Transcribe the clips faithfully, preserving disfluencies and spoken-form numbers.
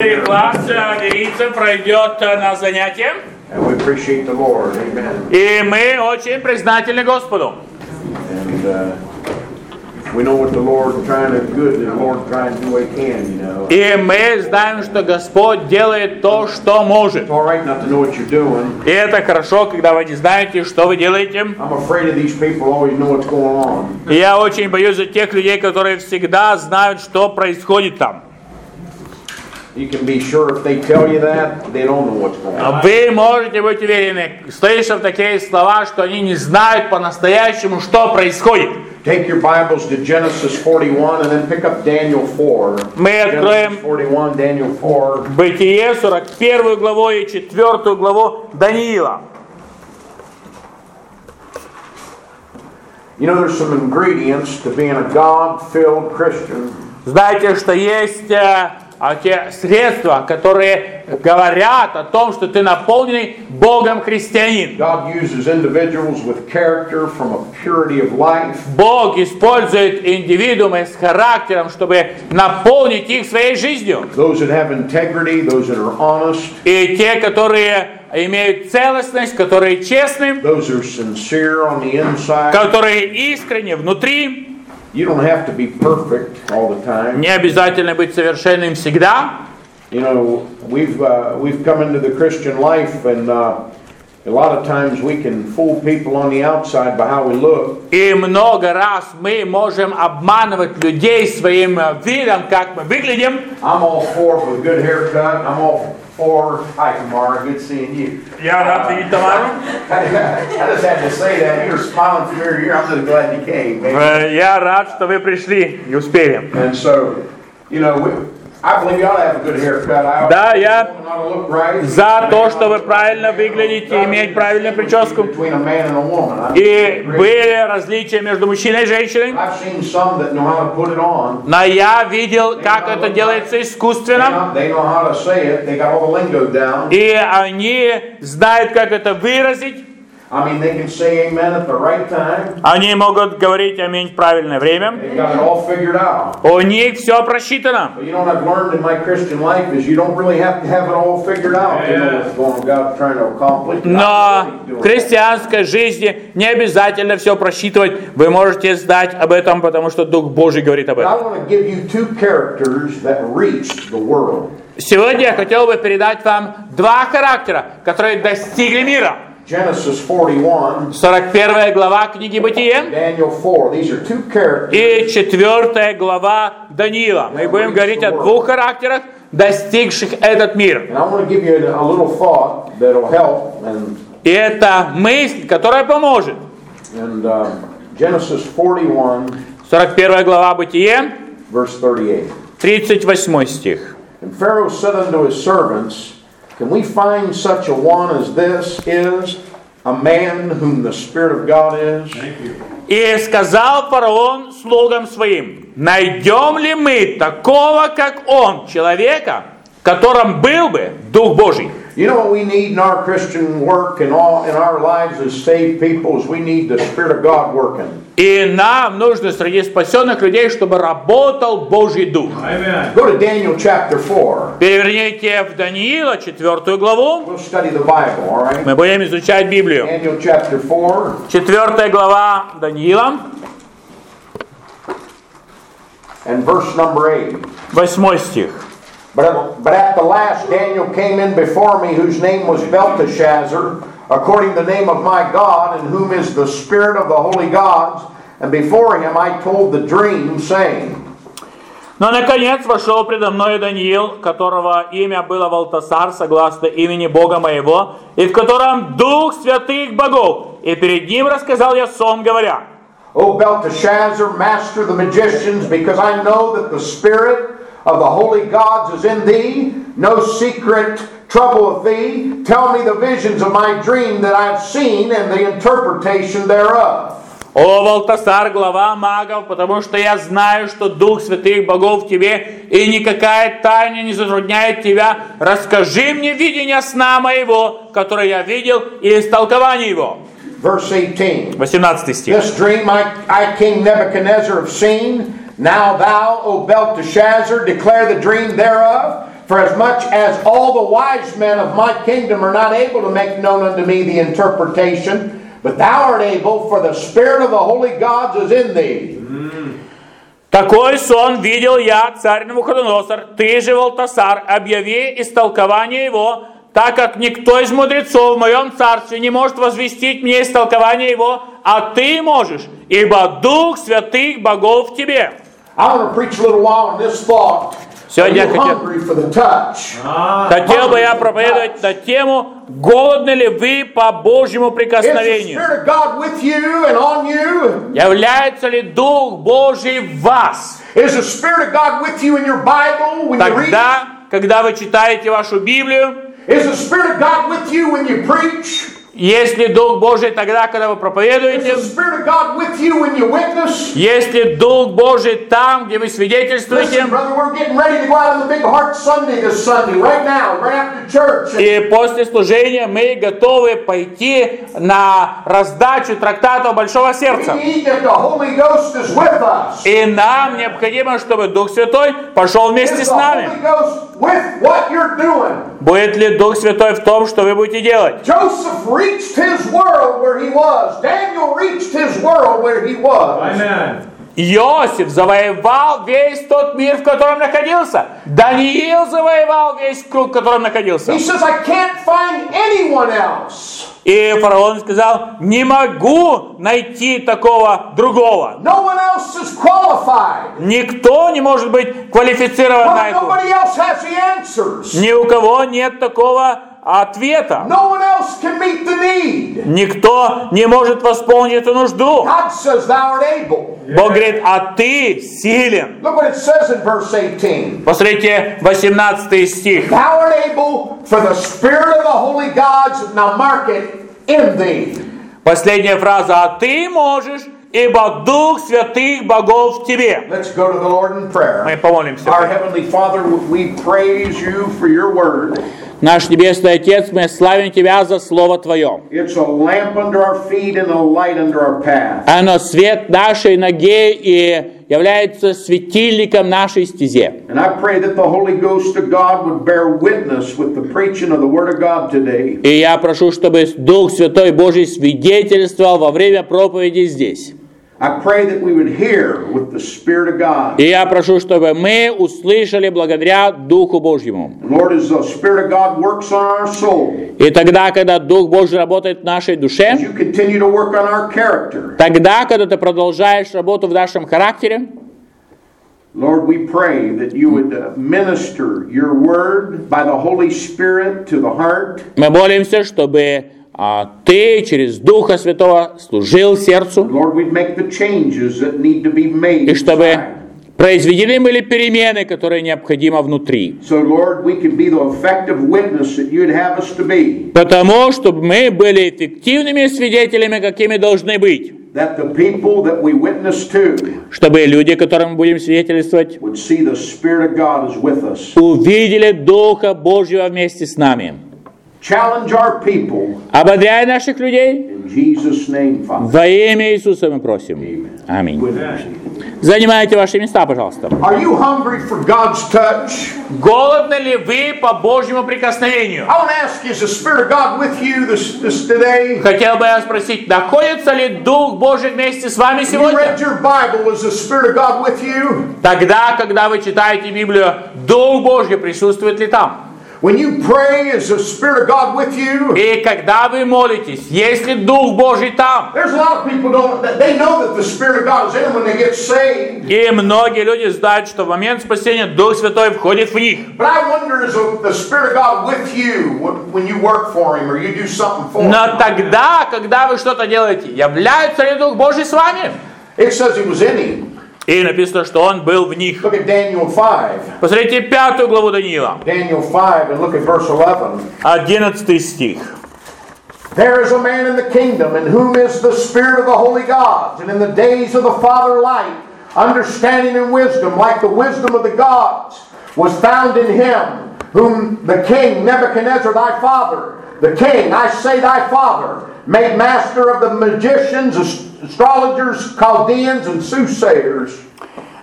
Четыре класса верийцев пройдет на занятие. And we appreciate the Lord. Amen. И мы очень признательны Господу. And uh, we know what the Lord trying to good. The Lord trying to do what He can, you know. И мы знаем, что Господь делает то, что может. It's all right not to know what you're doing. И это хорошо, когда вы не знаете, что вы делаете. I'm afraid of these people always know what's going on. И я очень боюсь за тех людей, которые всегда знают, что происходит там. You can be sure if they tell you that, they don't know what's going on. Вы можете быть уверены, слышав такие слова, что они не знают по-настоящему, что происходит. Take your Bibles to Genesis forty-one and then pick up Daniel four. Мы откроем Genesis forty-one, Daniel four. Бытие, сорок первую главу и четвертую главу Даниила. You know, there's some ingredients to being a God-filled Christian. Знаете, что есть э, те средства, которые говорят о том, что ты наполненный Богом христианин. God uses individuals with character from a purity of life. Бог использует индивидуумы с характером, чтобы наполнить их своей жизнью. Those that have integrity, those that are honest. И те, которые имеют целостность, которые честны, Those that are sincere on the inside. которые искренне внутри. You don't have to be perfect all the time. Не обязательно быть совершенным всегда. You know, we've uh, we've come into the Christian life, and uh, a lot of times we can fool people on the outside by how we look. И много раз мы можем обманывать людей своим видом, как мы выглядим. I'm all for with a good haircut. I'm all for. Hi, Tamara. Good seeing you. Я рад видеть Тамару. I just had to say that. You were smiling from ear to ear. I'm just glad you came. Man. Я рад, что вы пришли и успели. And so, you know, we, I believe you ought to have a good haircut. I Да, я ought to look right. за то, чтобы правильно выглядеть и иметь правильную прическу. Between a man and a woman. И были различия между мужчиной и женщиной. I've seen some that know how to put it on. Но я видел, как это делается They искусственно. know, they know how to say it. They got all the lingo down. И они знают, как это выразить. I mean, they can say amen at the right time. Они могут говорить аминь в правильное время. They've got it all figured out. У них все просчитано. But you know what I've learned in my Christian life is you don't really have to have it all figured out to know what's going on, God trying to accomplish. Но в христианской жизни не обязательно все просчитывать. Вы можете знать об этом, потому что Дух Божий говорит об I этом. want to give you two characters that reached the world. Сегодня я хотел бы передать вам два характера, которые достигли мира. Genesis forty-one, сорок первая глава книги Бытие Daniel four. These are two characters. и четвертая глава Даниила. Мы будем говорить о двух характерах, достигших этот мир. And I want to give you a little thought that'll help. And, И это мысль, которая поможет. and uh, Genesis forty-one, сорок первая глава Бытие, verse thirty-eight. тридцать восьмой стих. And Pharaoh said unto his servants, Can we find such a one as this is, a man whom the Spirit of God is? И сказал фараон слугам своим: найдем ли мы такого, как он, человека, в котором был бы Дух Божий? You know what we need in our Christian work and all in our lives as saved people is we need the Spirit of God working. И нам нужно среди спасенных людей, чтобы работал Божий Дух. Amen. Go to Daniel chapter four. Переверните в Даниила, четвертую главу. We'll study the Bible, all right? Мы будем изучать Библию. Daniel chapter four. Четвертая глава Даниила. And verse number eight. Восьмой стих. But, but at the last Daniel came in before me, whose name was Belteshazzar, according to the name of my God, in whom is the spirit of the holy gods. And before him I told the dream, saying. Но, наконец, вошел предо мной Даниил, которого имя было Валтасар, согласно имени Бога моего, и в котором Дух святых богов. И перед ним рассказал я сон, говоря: O Belteshazzar, master of the magicians, because I know that the spirit of the holy gods is in thee, no secret trouble of thee. Tell me the visions of my dream that I've seen and the interpretation thereof. О, Валтасар, глава магов, потому что я знаю, что Дух святых богов в тебе, и никакая тайна не затрудняет тебя. Расскажи мне видение сна моего, которое я видел, и истолкование его. Verse eighteen. восемнадцатый стих. This dream I, I King Nebuchadnezzar have seen. Now thou, O Belteshazzar, declare the dream thereof. For as much as all the wise men of my kingdom are not able to make known unto me the interpretation, but thou art able, for the Spirit of the holy gods is in thee. Такой сон видел я, царь Навуходоносор, ты же, Валтасар, объяви истолкование его, так как никто из мудрецов в моем царстве не может возвестить мне истолкование его, а ты можешь, ибо Дух святых богов в тебе. I want to preach a little while on this thought. Сегодня Are я you хотел, hungry for the touch? хотел бы я проповедовать на тему, голодны ли вы по Божьему Is the прикосновению? Spirit of God with you and on you? Является ли Дух Божий в вас? Is the Spirit of God with you in your Bible when you read? Тогда, когда вы читаете вашу Библию, Is the Spirit of God with you when you preach? есть ли Дух Божий тогда, когда вы Is проповедуете? the Spirit of God with you when you witness? Есть ли Дух Божий там, где вы свидетельствуете? Listen, brother, we're getting ready to go out on the Big Heart Sunday this Sunday, right now, right after church. И после служения мы готовы пойти на раздачу трактатов Большого Сердца. We need that the Holy Ghost is with us. И нам необходимо, чтобы Дух Святой пошел вместе Is с the нами. Holy Ghost with what you're doing? Будет ли Дух Святой в том, что вы будете делать? Joseph reached his world where he was. Daniel reached his world where he was. Amen. Иосиф завоевал весь тот мир, в котором находился. Даниил завоевал весь круг, в котором находился. He says, I can't find anyone else. И фараон сказал, не могу найти такого другого. No one else is qualified. Никто не может быть квалифицирован на But это. nobody else has the answers. Ни у кого нет такого ответа. No one else can meet the need. Никто не может восполнить эту нужду. God says, thou art able. Бог говорит, а ты силен. Look what it says in verse eighteen. Посмотрите, восемнадцатый стих. Thou art able, for the Spirit of the holy gods, now mark it, in thee. Последняя фраза, а ты можешь, ибо Дух святых богов в тебе. Let's go to the Lord in Мы prayer. помолимся. Our Heavenly Father, we praise you for your word. Наш Небесный Отец, мы славим Тебя за Слово Твое. It's a lamp under our feet and a light under our path. Оно свет нашей ноге и является светильником нашей стезе. And I pray that the Holy Ghost of God would bear witness with the preaching of the Word of God today. И я прошу, чтобы Дух Святой Божий свидетельствовал во время проповеди здесь. I pray that we would hear with the Spirit of God. И я прошу, чтобы мы услышали благодаря Духу Божьему. Lord, as the Spirit of God works on our soul, И тогда, когда Дух Божий работает в нашей as душе, you continue to work on our character, тогда, когда ты продолжаешь работу в нашем характере, Lord, we pray that you would uh, minister your word by the Holy Spirit to the heart. мы молимся, чтобы а, ты через Духа Святого служил сердцу, Lord, we'd make the changes that need to be made и чтобы inside. произведены были перемены, которые необходимы внутри. So, Lord, we can be the effective witness that you'd have us to be. Потому, чтобы мы были эффективными свидетелями, какими должны быть. That the people that we witness to Чтобы люди, которым мы будем свидетельствовать, would see the Spirit of God is with us. увидели Духа Божьего вместе с нами. Challenge our people. Ободряй наших людей. In Jesus' name, Father. Во имя Иисуса мы просим. Аминь. Занимайте ваши места, пожалуйста. Are you hungry for God's touch? Голодны ли вы по Божьему прикосновению? I want to ask you, is the Spirit of God with you this, this today? Хотел бы я спросить, находится ли Дух Божий вместе с вами When you сегодня? read your Bible, is the Spirit of God with you? Тогда, когда вы читаете Библию, Дух Божий присутствует ли там? When you pray, is the Spirit of God with you? И когда вы молитесь, есть ли Дух Божий там? There's a lot of people don't. They know that the Spirit of God is in them when they get saved. И многие люди знают, что в момент спасения Дух Святой входит в них. But I wonder, is the Spirit of God with you when you work for Him or you do something for Him? Но тогда, когда вы что-то делаете, является ли Дух Божий с вами? It says He was in Him. И написано, что Он был в них. Look at Daniel five. Посмотрите пятую главу Даниила, Daniel five and look at verse eleven. одиннадцатый стих. There is a man in the kingdom in whom is the Spirit of the holy gods, and in the days of the Father light, understanding and wisdom, like the wisdom of the gods, was found in him, whom the king Nebuchadnezzar thy father, the king, I say thy father, made master of the magicians, astrologers, Chaldeans, and soothsayers.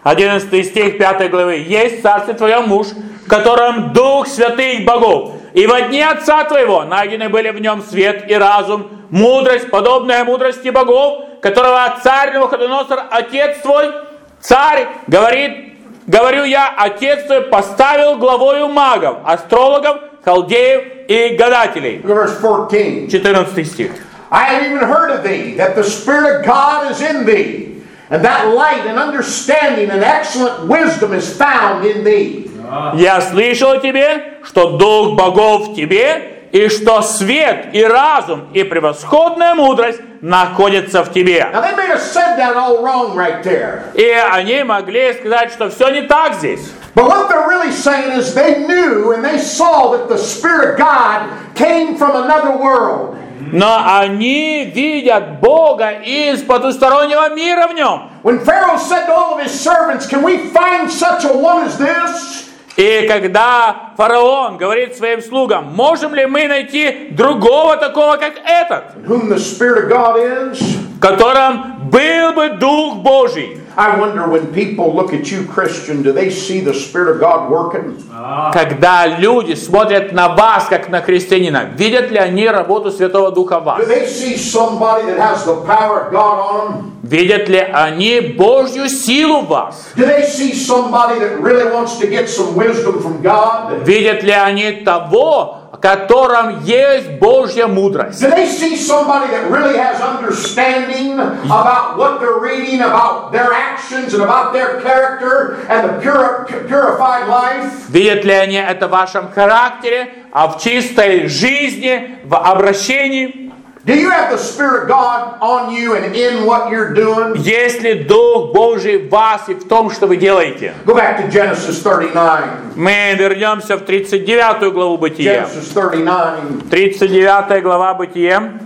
одиннадцатый стих пятой главы. «Есть в царстве твоем муж, в котором дух святых богов. И во дни отца твоего найдены были в нем свет и разум, мудрость, подобная мудрости богов, которого царь Навуходоносор, отец твой, царь, говорит, говорю я, отец твой поставил главою магов, астрологов, халдеев и гадателей». Verse fourteen. четырнадцатый стих. I have even heard of thee, that the Spirit of God is in thee, and that light and understanding and excellent wisdom is found in thee. «Я слышал о тебе, что дух богов в тебе, и что свет и разум и превосходная мудрость находятся в тебе». Now they may have said that all wrong right there. И они могли сказать, что все не так здесь. But what they're really saying is they knew and they saw that the Spirit of God came from another world. Но они видят Бога из потустороннего мира в нем. When Pharaoh said to all of his servants, "Can we find such a one as this?" И когда фараон говорит своим слугам, можем ли мы найти другого такого, как этот, In whom the Spirit of God is? в котором был бы Дух Божий? I wonder when people look at you, Christian, do they see the Spirit of God working? Когда люди смотрят на вас, как на христианина, видят ли они работу Святого Духа в вас? Do they see somebody that has the power of God on them? Видят ли они Божью силу в вас? Do they see somebody that really wants to get some wisdom from God? Видят ли они того, в котором есть Божья мудрость? Do they see somebody that really has understanding about what they're reading, about their actions and about their character and the pure, purified life? Видят ли они это в вашем характере, а в чистой жизни, в обращении? Do you have the Spirit of God on you and in what you're doing? Есть ли Дух Божий в вас и в том, что вы делаете? Go back to Genesis thirty-nine. Мы вернемся в тридцать девятую главу Бытия. Genesis thirty-nine. тридцать девятая глава Бытия.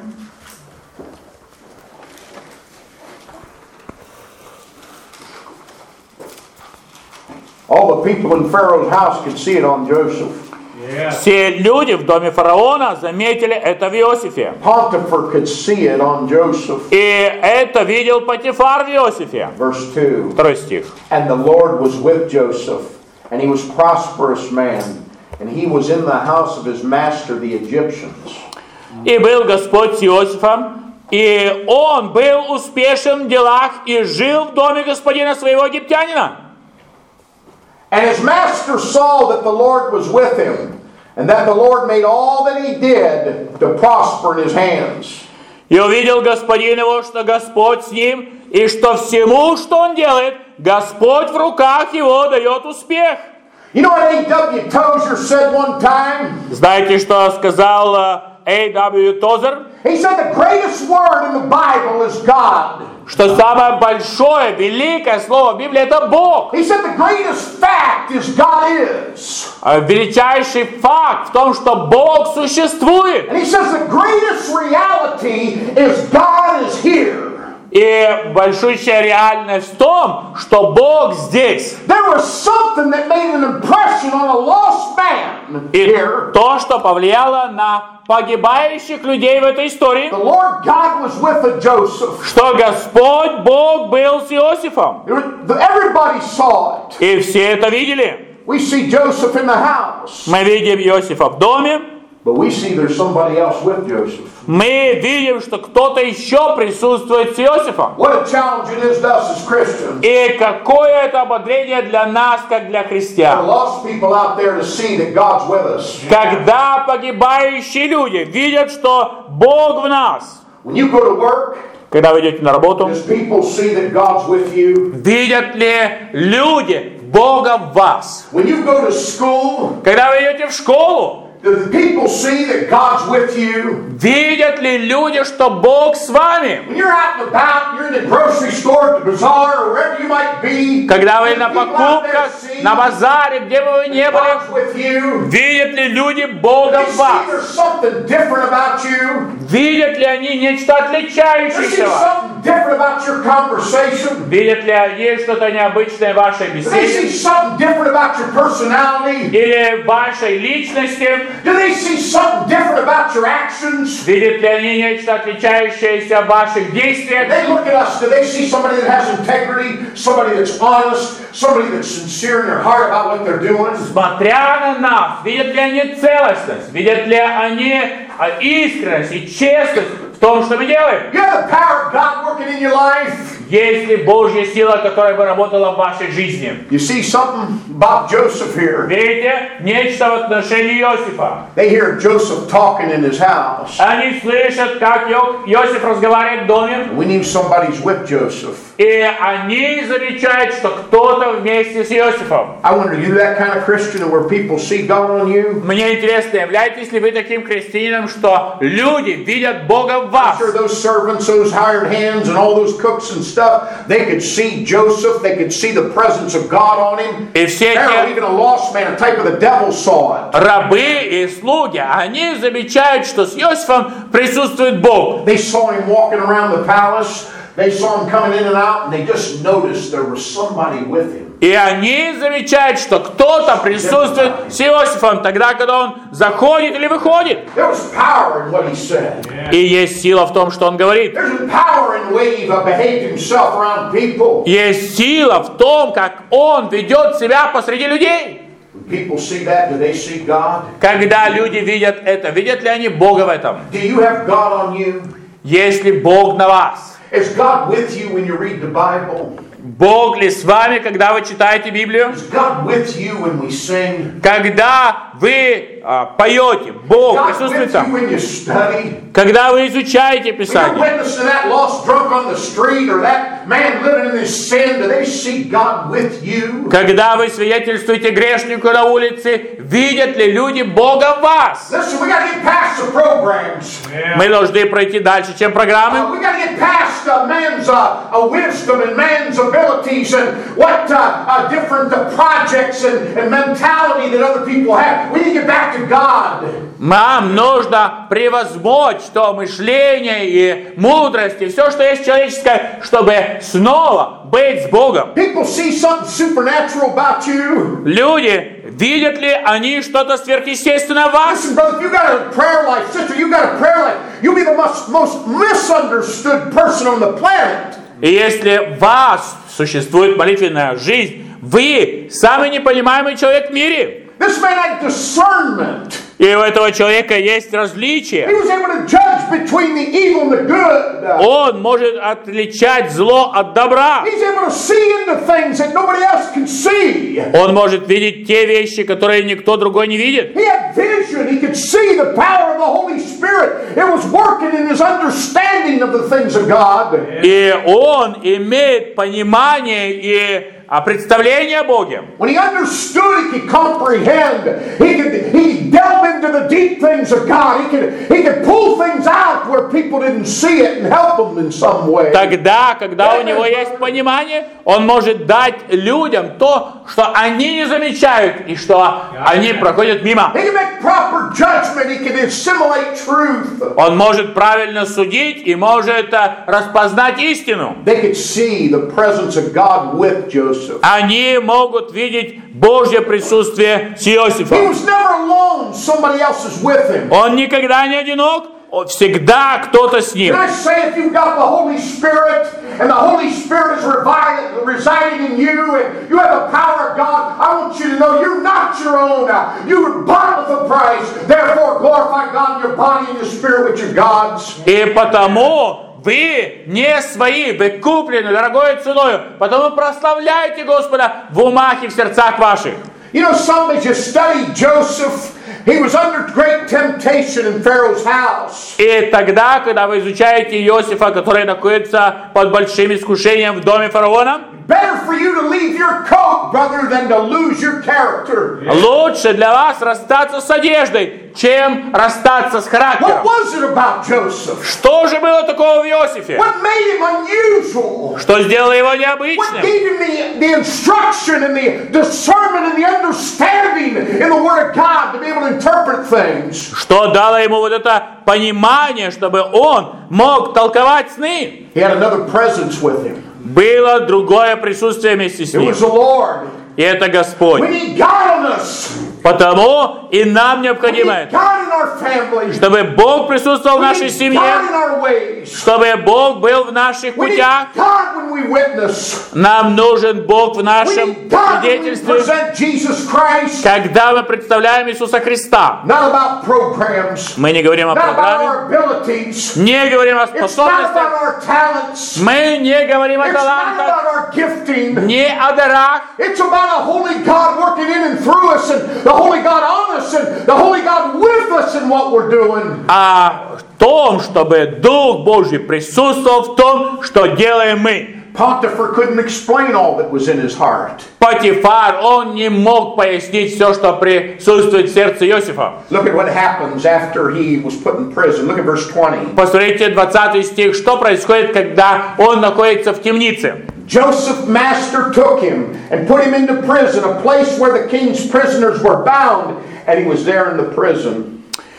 All the people in Pharaoh's house could see it on Joseph. Все люди в доме фараона заметили это в Иосифе. Potiphar could see it on Joseph. И это видел Потифар в Иосифе. Verse two. Второй стих. And the Lord was with Joseph, and he was a prosperous man, and he was in the house of his master, the Egyptians. И был Господь с Иосифом, и он был успешен в делах и жил в доме господина своего египтянина. And his master saw that the Lord was with him, and that the Lord made all that he did to prosper in his hands. И увидел господин его, что Господь с ним, и что всему, что он делает, Господь в руках его дает успех. You know what A W Tozer said one time? Знаете, что сказал А В Тозер? He said the greatest word in the Bible is God. Что самое большое, великое слово в Библии — это Бог. He said the greatest fact is God is. Величайший факт в том, что Бог существует. And he says the greatest reality is God is here. И большущая реальность в том, что Бог здесь. There was something that made an impression on a lost man И here. то, что повлияло на погибающих людей в этой истории, The Lord God was with a Joseph. что Господь Бог был с Иосифом. Everybody saw it. И все это видели. We see Joseph in the house. Мы видим Иосифа в доме. But we see there's somebody else with Joseph. Мы видим, что кто-то еще присутствует с Иосифом. What a challenge it is to us as Christians. И какое это ободрение для нас, как для There are христиан. lost people out there to see that God's with us. Когда погибающие люди видят, что Бог в нас. When you go to work, Когда вы идете на работу, does people see that God's with you? видят ли люди Бога в вас? When you go to school, Когда вы идете в школу, do the people see that God's with you? видят ли люди, что Бог с вами? When you're out and about, you're in the grocery store, at the bazaar, or wherever you might be, Когда вы do на the people out there покупках, see на базаре, где бы вы ни были, God's with you? видят ли люди Бога They в see вас? there's something different about you. Видят ли они нечто They see отличающееся вас? something different about your conversation. Видят ли они что-то необычное в вашей They see беседе? something different about your personality. Или в вашей личности? Do they see something different about your actions? Видят ли они нечто отличающееся в ваших действиях? They look at us. Do they see somebody that has integrity, somebody that's honest, somebody that's sincere in their heart about what they're doing? Смотря на нас, видят ли они целостность, видят ли они искренность и честность в том, что мы делаем? You have the power of God working in your life. Есть ли Божья сила, которая бы работала в вашей жизни? You see something about Joseph here. Видите? Нечто в отношении Иосифа. They hear Joseph talking in his house. Они слышат, как Ио- Иосиф разговаривает в доме, We knew somebody's with Joseph. и они замечают, что кто-то вместе с Иосифом. I wonder, are you that kind of Christian where people see God on you? Мне интересно, являетесь ли вы таким христианином, что люди видят Бога в I'm вас? sure those servants, those hired hands, and all those cooks and stuff, they could see Joseph, they could see the presence of God on him. И все Hell, те even a lost man, a type of the devil saw it. рабы и слуги, они замечают, что с Иосифом присутствует Бог. They saw him walking around the palace, they saw him coming in and out, and they just noticed there was somebody with him. И они замечают, что кто-то присутствует с Иосифом тогда, когда он заходит или выходит. There was power in what he said. И есть сила в том, что он говорит. There's power in the way he behaved himself around people. Есть сила в том, как он ведет себя посреди людей. When people see that, do they see God? Когда люди видят это, видят ли они Бога в этом? Do you have God on you? Есть ли Бог на вас? Is God with you when you read the Bible? Бог ли с вами, когда вы читаете Библию? Is God with you when we sing? Когда вы а, поете, Бог God присутствует with you там. when you study? Когда вы изучаете When you're Писание. witnessing that lost drunk on the street or that man living in his sin, do they see God with you? Когда вы свидетельствуете грешнику на улице, видят ли люди Бога в вас? Listen, we got to get past the programs. Мы должны пройти дальше, чем программы. Uh, we got to get past uh, man's uh, uh, wisdom and man's abilities and what uh, uh, different uh, projects and, and mentality that other people have. We need to get back to God. Нам нужно превозмочь то мышление и мудрость, и все, что есть человеческое, чтобы снова быть с Богом. People see something supernatural about you. Люди, видят ли они что-то сверхъестественное в вас? Listen, brother, if you got a prayer life, sister, you got a prayer life, you'll be the most, most misunderstood person on the planet. И если в вас существует молитвенная жизнь, вы самый непонимаемый человек в мире. This man had discernment. И у этого человека есть He различие. was able to judge between the evil and the good. Он может отличать зло от добра. He's able to see into things that nobody else can see. Он может видеть те вещи, которые никто другой не видит. He had vision. He could see the power of the Holy Spirit. It was working in his understanding of the things of God. И он имеет понимание и а, представление о Боге. When he understood, he could comprehend. He could, he could delve into the deep things of God. He could, he could pull things out where people didn't see it and help them in some way. Тогда, когда у него есть понимание, он может дать людям то, что они не замечают и что они проходят мимо. He can make proper judgment. He can assimilate truth. Он может правильно судить и может а, распознать истину. They could see the presence of God with Joseph. Они могут видеть Божье присутствие с He Иосифом. was never alone. Somebody else is with him. Он никогда не одинок, он всегда кто-то с ним. Can I say, if you've got the Holy Spirit and the Holy Spirit is revi- residing in you and you have the power of God, I want you to know you're not your own. You were bought with a price. Therefore, glorify God in your body and your spirit, which are God's. И потому вы не свои, вы куплены дорогой ценою, потому прославляйте Господа в умах и в сердцах ваших. You know, some as you study Joseph, he was under great temptation in Pharaoh's house. И тогда, когда вы изучаете Иосифа, который находится под большим искушением в доме фараона, Better for you to leave your coat, brother, than to lose your character. лучше для вас расстаться с одеждой, чем расстаться с What характером. was it about Joseph? Что же было такого в Иосифе? What made him unusual? Что сделало его What необычным? gave him the, the instruction and the discernment and the understanding in the Word of God to be able to interpret things? Что дало ему вот это понимание, чтобы он мог толковать сны? He had another presence with him. Было другое присутствие вместе с It ним. was the Lord. И это Господь. We need God in us. Потому и нам We необходимо need это, God in our family. чтобы Бог присутствовал в We нашей need семье, God in our ways. чтобы Бог был в наших We need путях. God when we witness. Нам нужен Бог в We нашем need God when we свидетельстве, present Jesus Christ. когда мы представляем Иисуса Христа. Not about programs. Мы не говорим о Not about программе, our abilities. не говорим о It's not about способностях, our talents. мы не говорим о It's not талантах, about our gifting. не о дарах. It's about a holy God working in and through us, and the holy God on us, and the holy God with us in what we're doing. О том, чтобы Дух Божий присутствовал в том, что делаем мы. Potiphar couldn't explain all that was in his heart. Патифар, он не мог пояснить все, что присутствует в сердце Иосифа. Look at what happens after he was put in prison. Look at verse twenty. Посмотрите двадцатый стих, что происходит, когда он находится в темнице. Joseph's master took him and put him into prison, a place where the king's prisoners were bound, and he was there in the prison.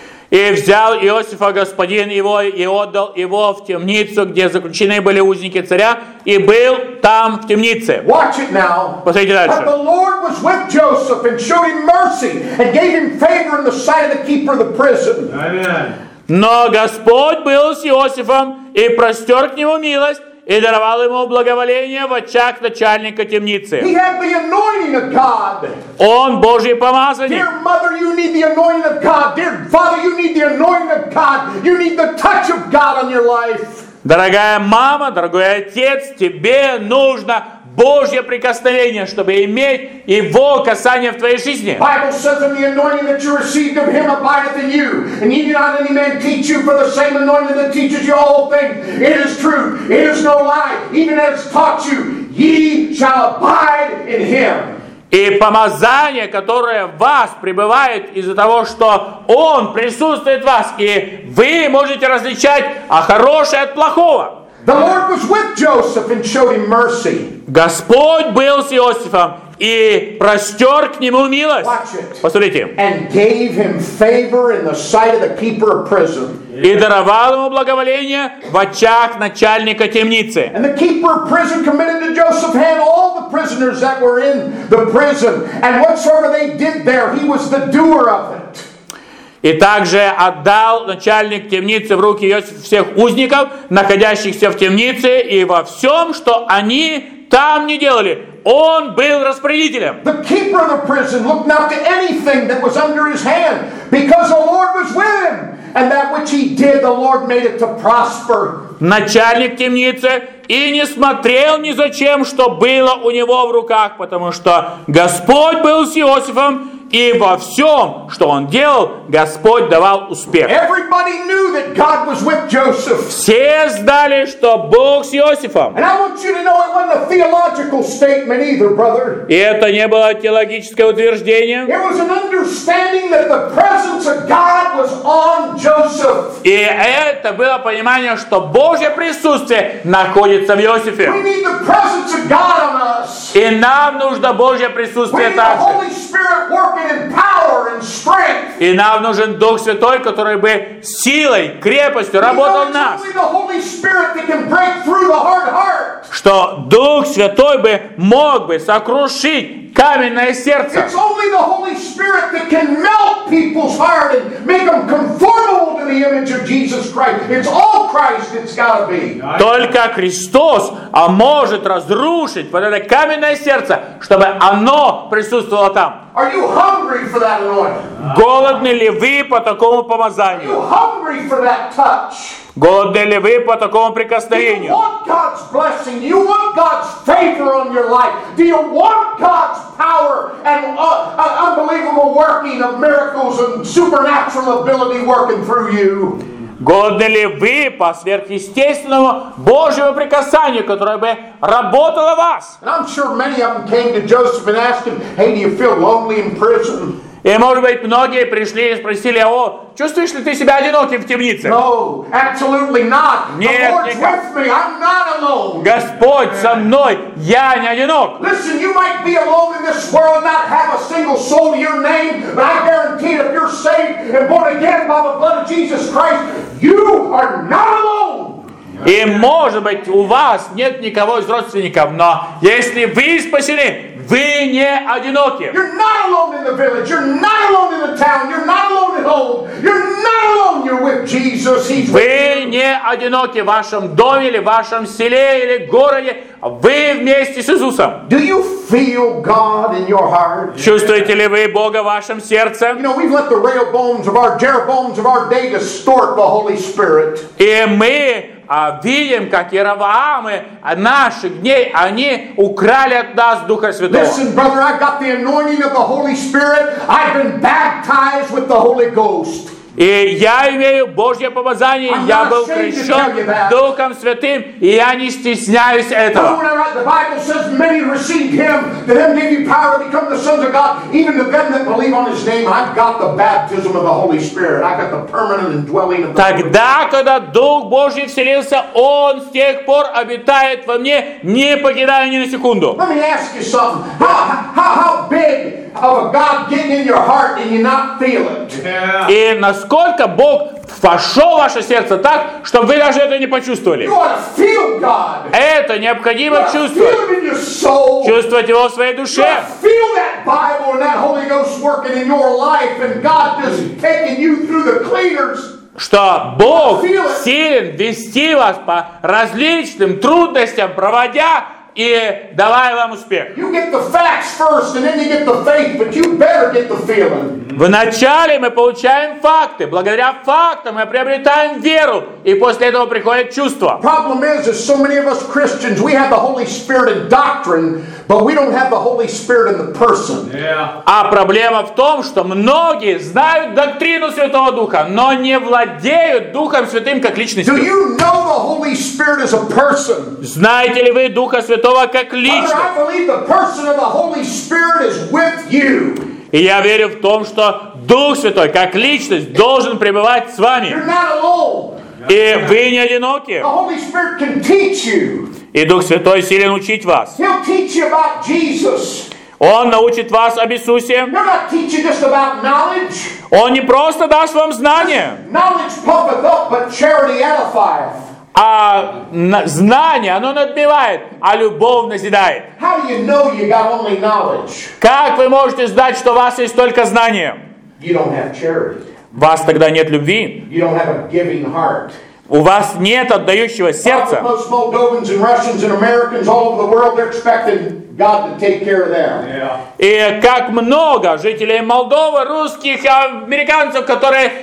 И взял Иосифа господин его и отдал его в темницу, где заключены были узники царя, и был там в темнице. Watch it now. Посмотрите But дальше. the Lord was with Joseph and showed him mercy and gave him favor in the sight of the keeper of the prison. Amen. Но Господь был с Иосифом и простер к нему милость, и даровал ему благоволение в очах начальника темницы. He had the anointing of God. Он Божий помазанник. Dear mother, you need the anointing of God. Dear father, you need the anointing of God. You need the touch of God on your life. Дорогая мама, дорогой отец, тебе нужно Божье прикосновение, чтобы иметь Его касание в твоей жизни. Bible says, "And the anointing that you received of Him abideth in you, and ye do not any man teach you, for the same anointing that teaches you all things. It is true, it is no lie. Even as taught you, ye shall abide in Him." И помазание, которое в вас пребывает из-за того, что Он присутствует в вас, и вы можете различать а хорошее от плохого. The Lord was with Joseph and showed him mercy. Господь был с Иосифом и простер к нему милость. Watch it. Посмотрите. And gave him favor in the sight of the keeper of prison. И даровал ему благоволение в очах начальника темницы. And the keeper of prison committed to Joseph's hand all the prisoners that were in the prison. And whatsoever they did there, he was the doer of it. И также отдал начальник темницы в руки Иосифа всех узников, находящихся в темнице, и во всем, что они там не делали, он был распорядителем. The keeper of the prison looked not to anything that was under his hand, because the Lord was with him. And that which he did, the Lord made it to prosper. Начальник темницы и не смотрел ни за чем, что было у него в руках, потому что Господь был с Иосифом, и во всем, что он делал, Господь давал успех. Everybody knew that God was with Joseph. Все знали, что Бог с Иосифом. And I want you to know it wasn't a theological statement either, brother. И это не было теологическое утверждение. It was an understanding that the presence of God was on Joseph. И это было понимание, что Божье присутствие находится в Иосифе. We need the presence of God on us. И нам нужно Божье We присутствие need the также. Holy Spirit working in power and strength. И нам нужен Дух Святой, который бы силой, крепостью You know, работал в it's нас. only the Holy Spirit that can break through the hard heart. Что Дух Святой бы мог бы сокрушить каменное сердце. It's only the Holy Spirit that can melt people's heart and make them conformable to the image of Jesus Christ. It's all Christ it's got to be. Только Христос а может разрушить вот это каменное сердце, чтобы оно присутствовало там. Are you hungry for that anointing? Голодны ли вы по такому Are you помазанию? hungry for that touch? Голодны ли вы по такому Do you прикосновению? want God's blessing? Do you want God's favor on your life? Do you want God's power and uh, uh, unbelievable working of miracles and supernatural ability working through you? Голодны ли вы по сверхъестественному Божьему прикасанию, которое бы работало в вас? And I'm sure many of them came to Joseph and asked him, "Hey, do you feel lonely in prison?" И, может быть, многие пришли и спросили, о, чувствуешь ли ты себя одиноким в темнице? No, absolutely not. The Нет, Lord's никак. with me. I'm not alone. Господь со мной, я не одинок. Listen, you might be alone in this world, not have a single soul to your name, but I guarantee if you're saved and born again by the blood of Jesus Christ, you are not alone. И, может быть, у вас нет никого из родственников, но если вы спасены, вы не одиноки. You're not alone in the village. You're not alone in the town. You're not alone at home. You're not alone. You're with Jesus. He's with Вы you. не одиноки в вашем доме, или в вашем селе, или городе. Вы вместе с Иисусом. Do you feel God in your heart? Чувствуете ли вы Бога в вашем сердце? You know, we've let the Rehoboams of our Jeroboams of our day distort the Holy Spirit. И мы а, видим, как Иеровоамы наших дней, они украли от нас Духа Святого. Listen, brother, I've got the anointing of the Holy Spirit. I've been baptized with the Holy Ghost. И я имею Божье помазание, я был крещен Духом Святым, и я не стесняюсь этого. When I write, the Bible says many received Him, to them gave you power to become the sons of God, even to them that believe on His name. I've got the baptism of the Holy Spirit. I've got the permanent indwelling of the Holy Spirit. Тогда, когда Дух Божий вселился, Он с тех пор обитает во мне, не покидая ни на секунду. Let me ask you something. How, how, how big of a God getting in your heart and you not feel it? Yeah. И насколько Бог вошел в ваше сердце так, чтобы вы даже это не почувствовали. You ought to feel God. Это You необходимо ought to feel чувствовать. Him in your soul. Чувствовать Его в своей You душе. ought to feel that Bible and that Holy Ghost working in your life, and God just taking you through the cleaners. Что Бог силен вести вас по различным трудностям, проводя и давая вам успех. You get the facts first, and then you get the faith, but you better get the feeling. Вначале мы получаем факты, благодаря фактам мы приобретаем веру, и после этого приходит чувство. Problem is, is so many of us Christians, we have the Holy Spirit in doctrine, but we don't have the Holy Spirit in the person. Yeah. А проблема в том, что многие знают доктрину Святого Духа, но не владеют Духом Святым как Do личностью. you know the Holy Spirit is a person? Знаете ли вы Духа Святого как Brother, личность? I believe the person of the Holy Spirit is with you. И я верю в том, что Дух Святой как личность должен пребывать с вами. You're not alone. И вы не одиноки. The Holy Spirit can teach you. И Дух Святой силен учить вас. He'll teach you about Jesus. Он научит вас об Иисусе. He'll not teach you just about knowledge. Он не просто даст вам знания, Knowledge puffeth up, but charity edifieth. а на- знание, оно надбивает, а любовь назидает. How do you know you got only knowledge? Как вы можете знать, что у вас есть только знание? You don't have charity. У вас тогда нет любви. You don't have a giving heart. У вас нет отдающего сердца. Most Moldovans and Russians and Americans all over the world, they're expecting God to take care of them. Yeah. И как много жителей Молдовы, русских, американцев, которые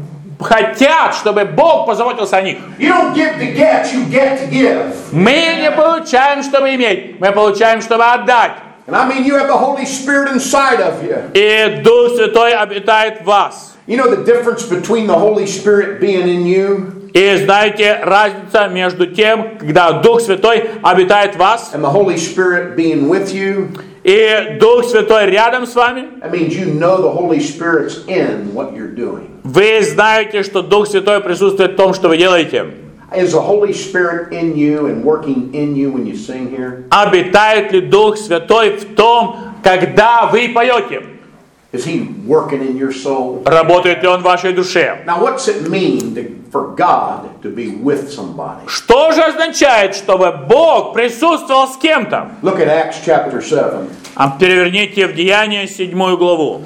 хотят, чтобы Бог позаботился о них. You don't give to get, you get to give. Мы не получаем, чтобы иметь, мы получаем, чтобы отдать. And I mean, you have the Holy Spirit inside of you. И Дух Святой обитает в вас. You know the difference between the Holy Spirit being in you И знаете, разница между тем, когда Дух Святой обитает в вас, and the Holy Spirit being with you? и Дух Святой рядом с вами. That means you know the Holy Spirit's in what you're doing. Вы знаете, что Дух Святой присутствует в том, что вы делаете. Is the Holy Spirit in you and working in you when you sing here? Обитает ли Дух Святой в том, когда вы поете? Is He working in your soul? Работает ли Он в вашей душе? Now, what's it mean to, for God to be with somebody? Что же означает, чтобы Бог присутствовал с кем-то? Look at Acts chapter seven. А переверните в Деяния седьмую главу.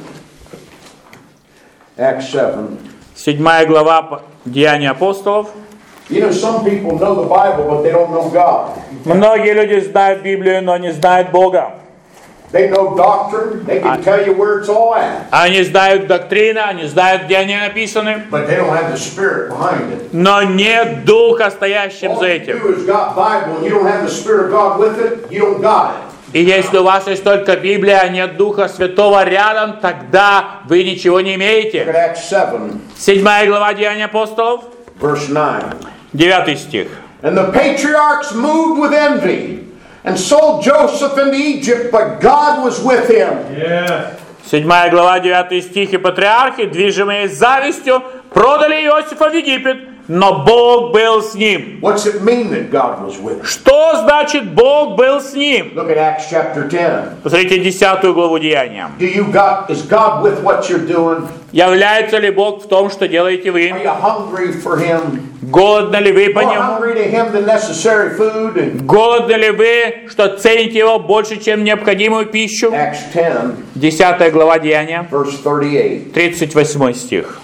Acts seven. Седьмая глава Деяния апостолов. You know, some people know the Bible, but they don't know God. Многие люди знают Библию, но не знают Бога. They know doctrine. They can tell you where it's all at. Они знают доктрины, они знают, где они написаны, But they don't have the Spirit behind it. но нет Духа, стоящим All за you этим. do is got Bible, and you don't have the Spirit of God with it, you don't got it. И если у вас есть только Библия, а нет Духа Святого рядом, тогда вы ничего не Look имеете. at Acts seven, Седьмая глава Деяния апостолов, verse nine. девятый стих. And the patriarchs moved with envy and sold Joseph into Egypt, but God was with him. Yeah. Седьмая глава, девятый стих. И патриархи, движимые завистью, продали Иосифа в Египет, но Бог был с ним. What's it mean that God was with him? Что значит Бог был с ним? Look at Acts chapter ten. Посмотрите десятую главу Деяния. Do you got, is God with what you're doing? Является ли Бог в том, что делаете Are вы? you hungry for Him? Голодны ли вы по More нему? hungry to him than necessary food? And Голодны ли вы, что цените его больше, чем необходимую пищу? Acts ten, десятая глава Деяния, verse thirty-eight. тридцать восьмой стих.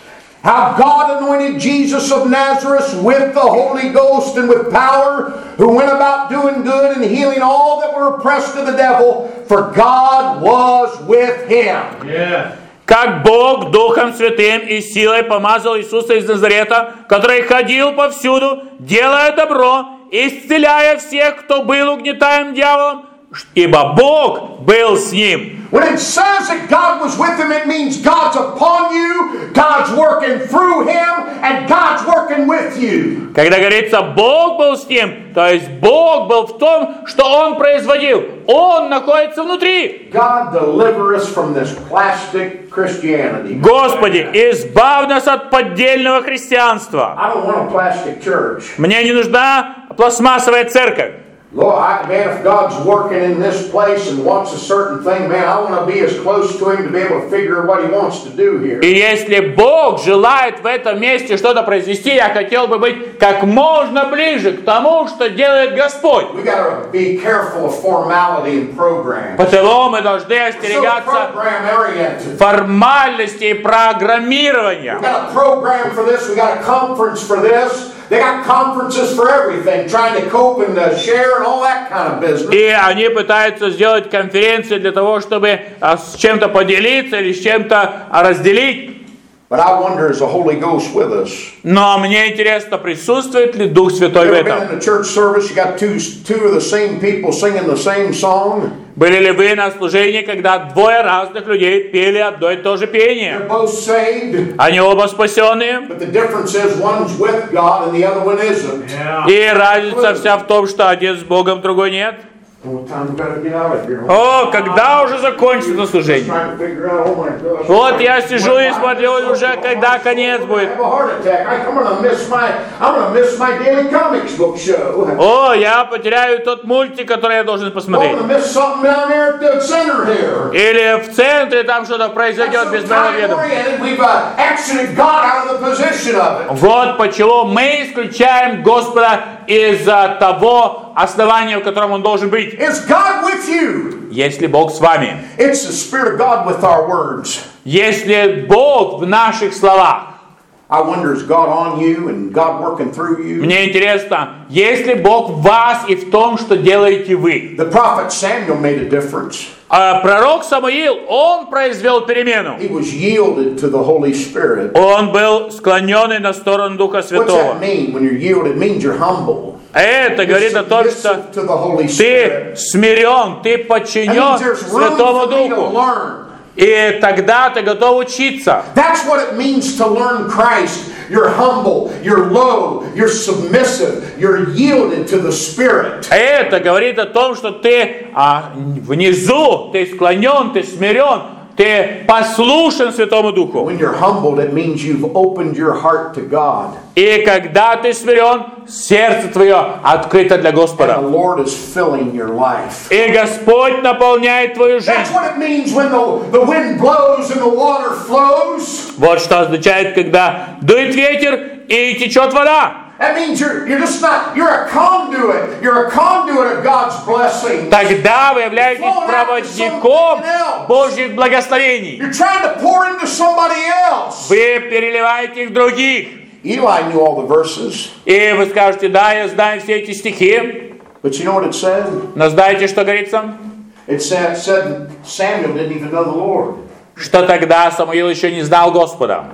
How God anointed Jesus of Nazareth with the Holy Ghost and with power, who went about doing good and healing all that were oppressed of the devil, for God was with him. Yeah. Как Бог Духом Святым и силой помазал Иисуса из Назарета, который ходил повсюду, делая добро, исцеляя всех, кто был угнетаем дьяволом, ибо Бог был с ним. When it says that God was with him, it means God's upon you, God's working through him, and God's working with you. Когда говорится «Бог был с ним», то есть Бог был в том, что Он производил. Он находится внутри. God deliver us from this plastic Christianity. Господи, избавь нас от поддельного христианства. I don't want a plastic church. Мне не нужна пластмассовая церковь. Lord, I, man, if God's working in this place and wants a certain thing, man, I want to be as close to Him to be able to figure what He wants to do here. И если Бог желает в этом месте что-то произвести, я хотел бы быть как можно ближе к тому, что делает Господь. We got to be careful of formality and programs. Потому мы должны So остерегаться program-oriented. формальности и программирования. We got a program for this. We got a conference for this. They got conferences for everything, trying to cope and uh, share and all that kind of business. И они пытаются сделать конференции для того, чтобы а, с чем-то поделиться или с чем-то а, разделить. But I wonder, is the Holy Ghost with us? Но мне интересно, присутствует ли Дух Святой в You ever been этом? in a church service? You got two, two of the same people singing the same song. Были ли вы на служении, когда двое разных людей пели одно и то же They're пение? both saved, Они оба спасенные. but the difference is one's with God and the other one isn't. Yeah. И разница вся в том, что один с Богом, другой нет. What time we gotta get out of here? О, когда уже закончится Just служение? trying to figure out, oh my gosh. Вот я сижу и смотрю уже, когда конец I будет. have a heart attack. I- I'm gonna miss my, I'm gonna miss my daily comics book show. О, я потеряю тот мультик, который я должен I'm посмотреть. gonna miss something down there at the center here. Или в центре там что-то произойдет без моего ведома. Time-oriented, we've uh, exited God out of the position of it. Вот почему мы исключаем Господа из а, того основания, в котором Он должен быть. Is God with you? Если Бог с вами, It's the Spirit of God with our words. если Бог в наших словах, I wonder, is God on you and God working through you? мне интересно, если Бог в вас и в том, что делаете вы. The prophet Samuel made a difference. А пророк Самуил, он произвел перемену. He was yielded to the Holy Spirit. Он был склоненный на сторону Духа What's Святого. that mean when you're yielded? It means you're humble. Это You're говорит о том, что submissive to the Holy ты Spirit. смирен, ты That подчинен means there's room Святому for me to Духу. learn. И тогда ты готов учиться. That's what it means to learn Christ. You're humble, you're low, you're submissive, you're yielded to the Spirit. Это говорит о том, что ты а, внизу, ты склонен, ты смирен, ты послушен Святому Духу. When you're humbled, it means you've opened your heart to God. И когда ты смирен, сердце твое открыто для And the Господа. Lord is filling your life. И Господь наполняет твою That's жизнь. what it means when the, the wind blows and the water flows. Вот что означает, когда дует ветер и течет вода. That means you're, you're just not, you're a conduit. You're a conduit of God's blessing. Тогда вы являетесь проводником Божьих благословений. You're trying to pour into somebody else. Вы переливаете их в других. Eli knew all the verses, И вы скажете, да, я знаю все эти стихи. but you know what it said? Но знаете, что говорится? It said, said Samuel didn't even know the Lord. Что тогда Самуил еще не знал Господа.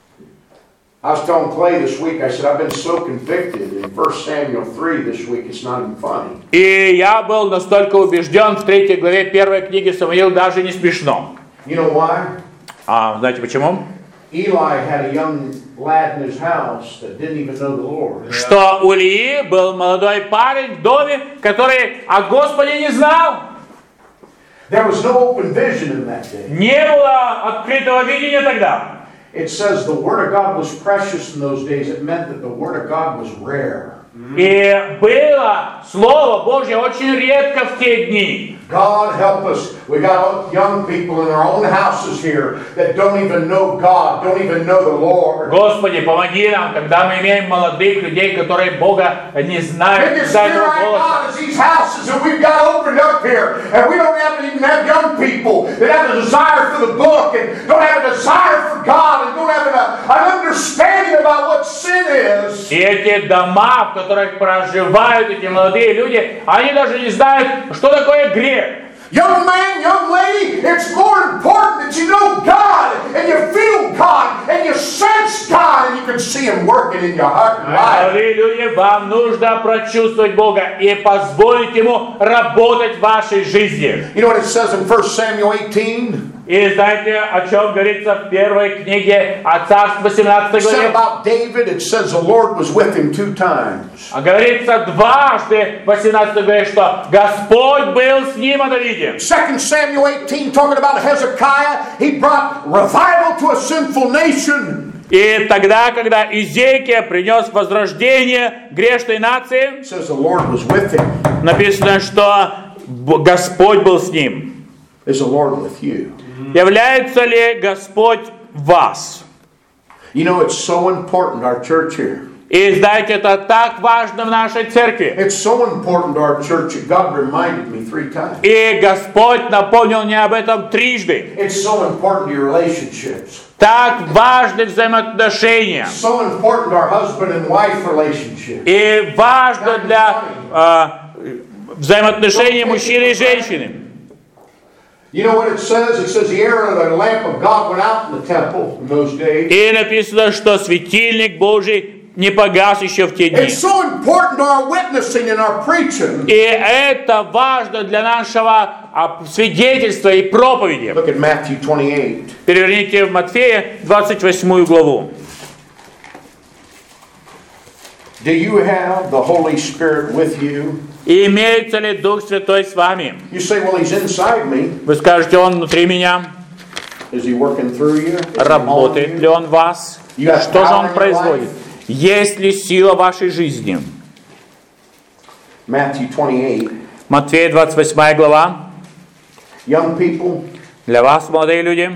I was telling Clay this week, I said, I've been so convicted in First Samuel three this week, it's not even funny. И я был настолько убежден в третьей главе первой книги Самуил, даже не смешно. You know why? А знаете почему? Eli had a young lad in his house that didn't even know the Lord. Что у Ильи был молодой парень в доме, который о Господе не знал. There was no open vision in that day. Не было открытого видения тогда. It says the Word of God was precious in those days. It meant that the Word of God was rare. И было Слово Божье очень редко в те дни. God help us. We got young people in our own houses here that don't even know God, don't even know the Lord. Господи, помоги нам, когда мы имеем молодых людей, которые Бога не знают, Biggest знают fear Его I голоса. got is these houses that we've got opened up here, and we don't have, even have young people that have a desire for the book and don't have a desire for God and don't have an, an understanding about what sin is. И эти дома, в которых проживают эти молодые люди, они даже не знают, что такое грех. Young man, young lady, it's more important that you know God and you feel God and you sense God and you can see Him working in your heart and life. Молодые люди, вам нужно прочувствовать Бога и позволить Ему работать в вашей жизни. You know what it says in First Samuel eighteen? И знаете, о чем говорится в первой книге о Царстве восемнадцатой It said главе? about David, it says the Lord was with him two times. А говорится дважды в восемнадцатой главе, что Господь был с ним, о Давиде. Second Samuel eighteen, talking about Hezekiah, he brought revival to a sinful nation. И тогда, когда Изекия принес возрождение грешной нации, It says the Lord was with him. написано, что Господь был с ним. Is the Lord with you? Является ли Господь в вас? You know, it's so important to our church here. И знаете, это так важно в нашей церкви. It's so important to our church that God reminded me three times. И Господь напомнил мне об этом трижды. It's so important to your relationships. Так важны взаимоотношения. So important to our husband and wife relationship. И важно для э, взаимоотношений мужчины и женщины. You know what it says? It says the air of the lamp of God went out in the temple in those days. И написано, что светильник Божий не погас еще в те дни. It's so important to our witnessing and our preaching. И это важно для нашего а, свидетельства и проповеди. Look at Matthew twenty-eight. Переверните в Матфея двадцать восьмую главу. Do you have the Holy Spirit with you? И имеется ли Дух Святой с вами? You say, well, He's inside me. Вы скажете, Он внутри меня. Is He working through you? Is He on Работает you? ли Он в вас? You have Что же power Он in your производит? life? Есть ли сила в вашей жизни? Matthew twenty-eight. Матфея двадцать восьмая глава. Young people, Для вас, молодые люди,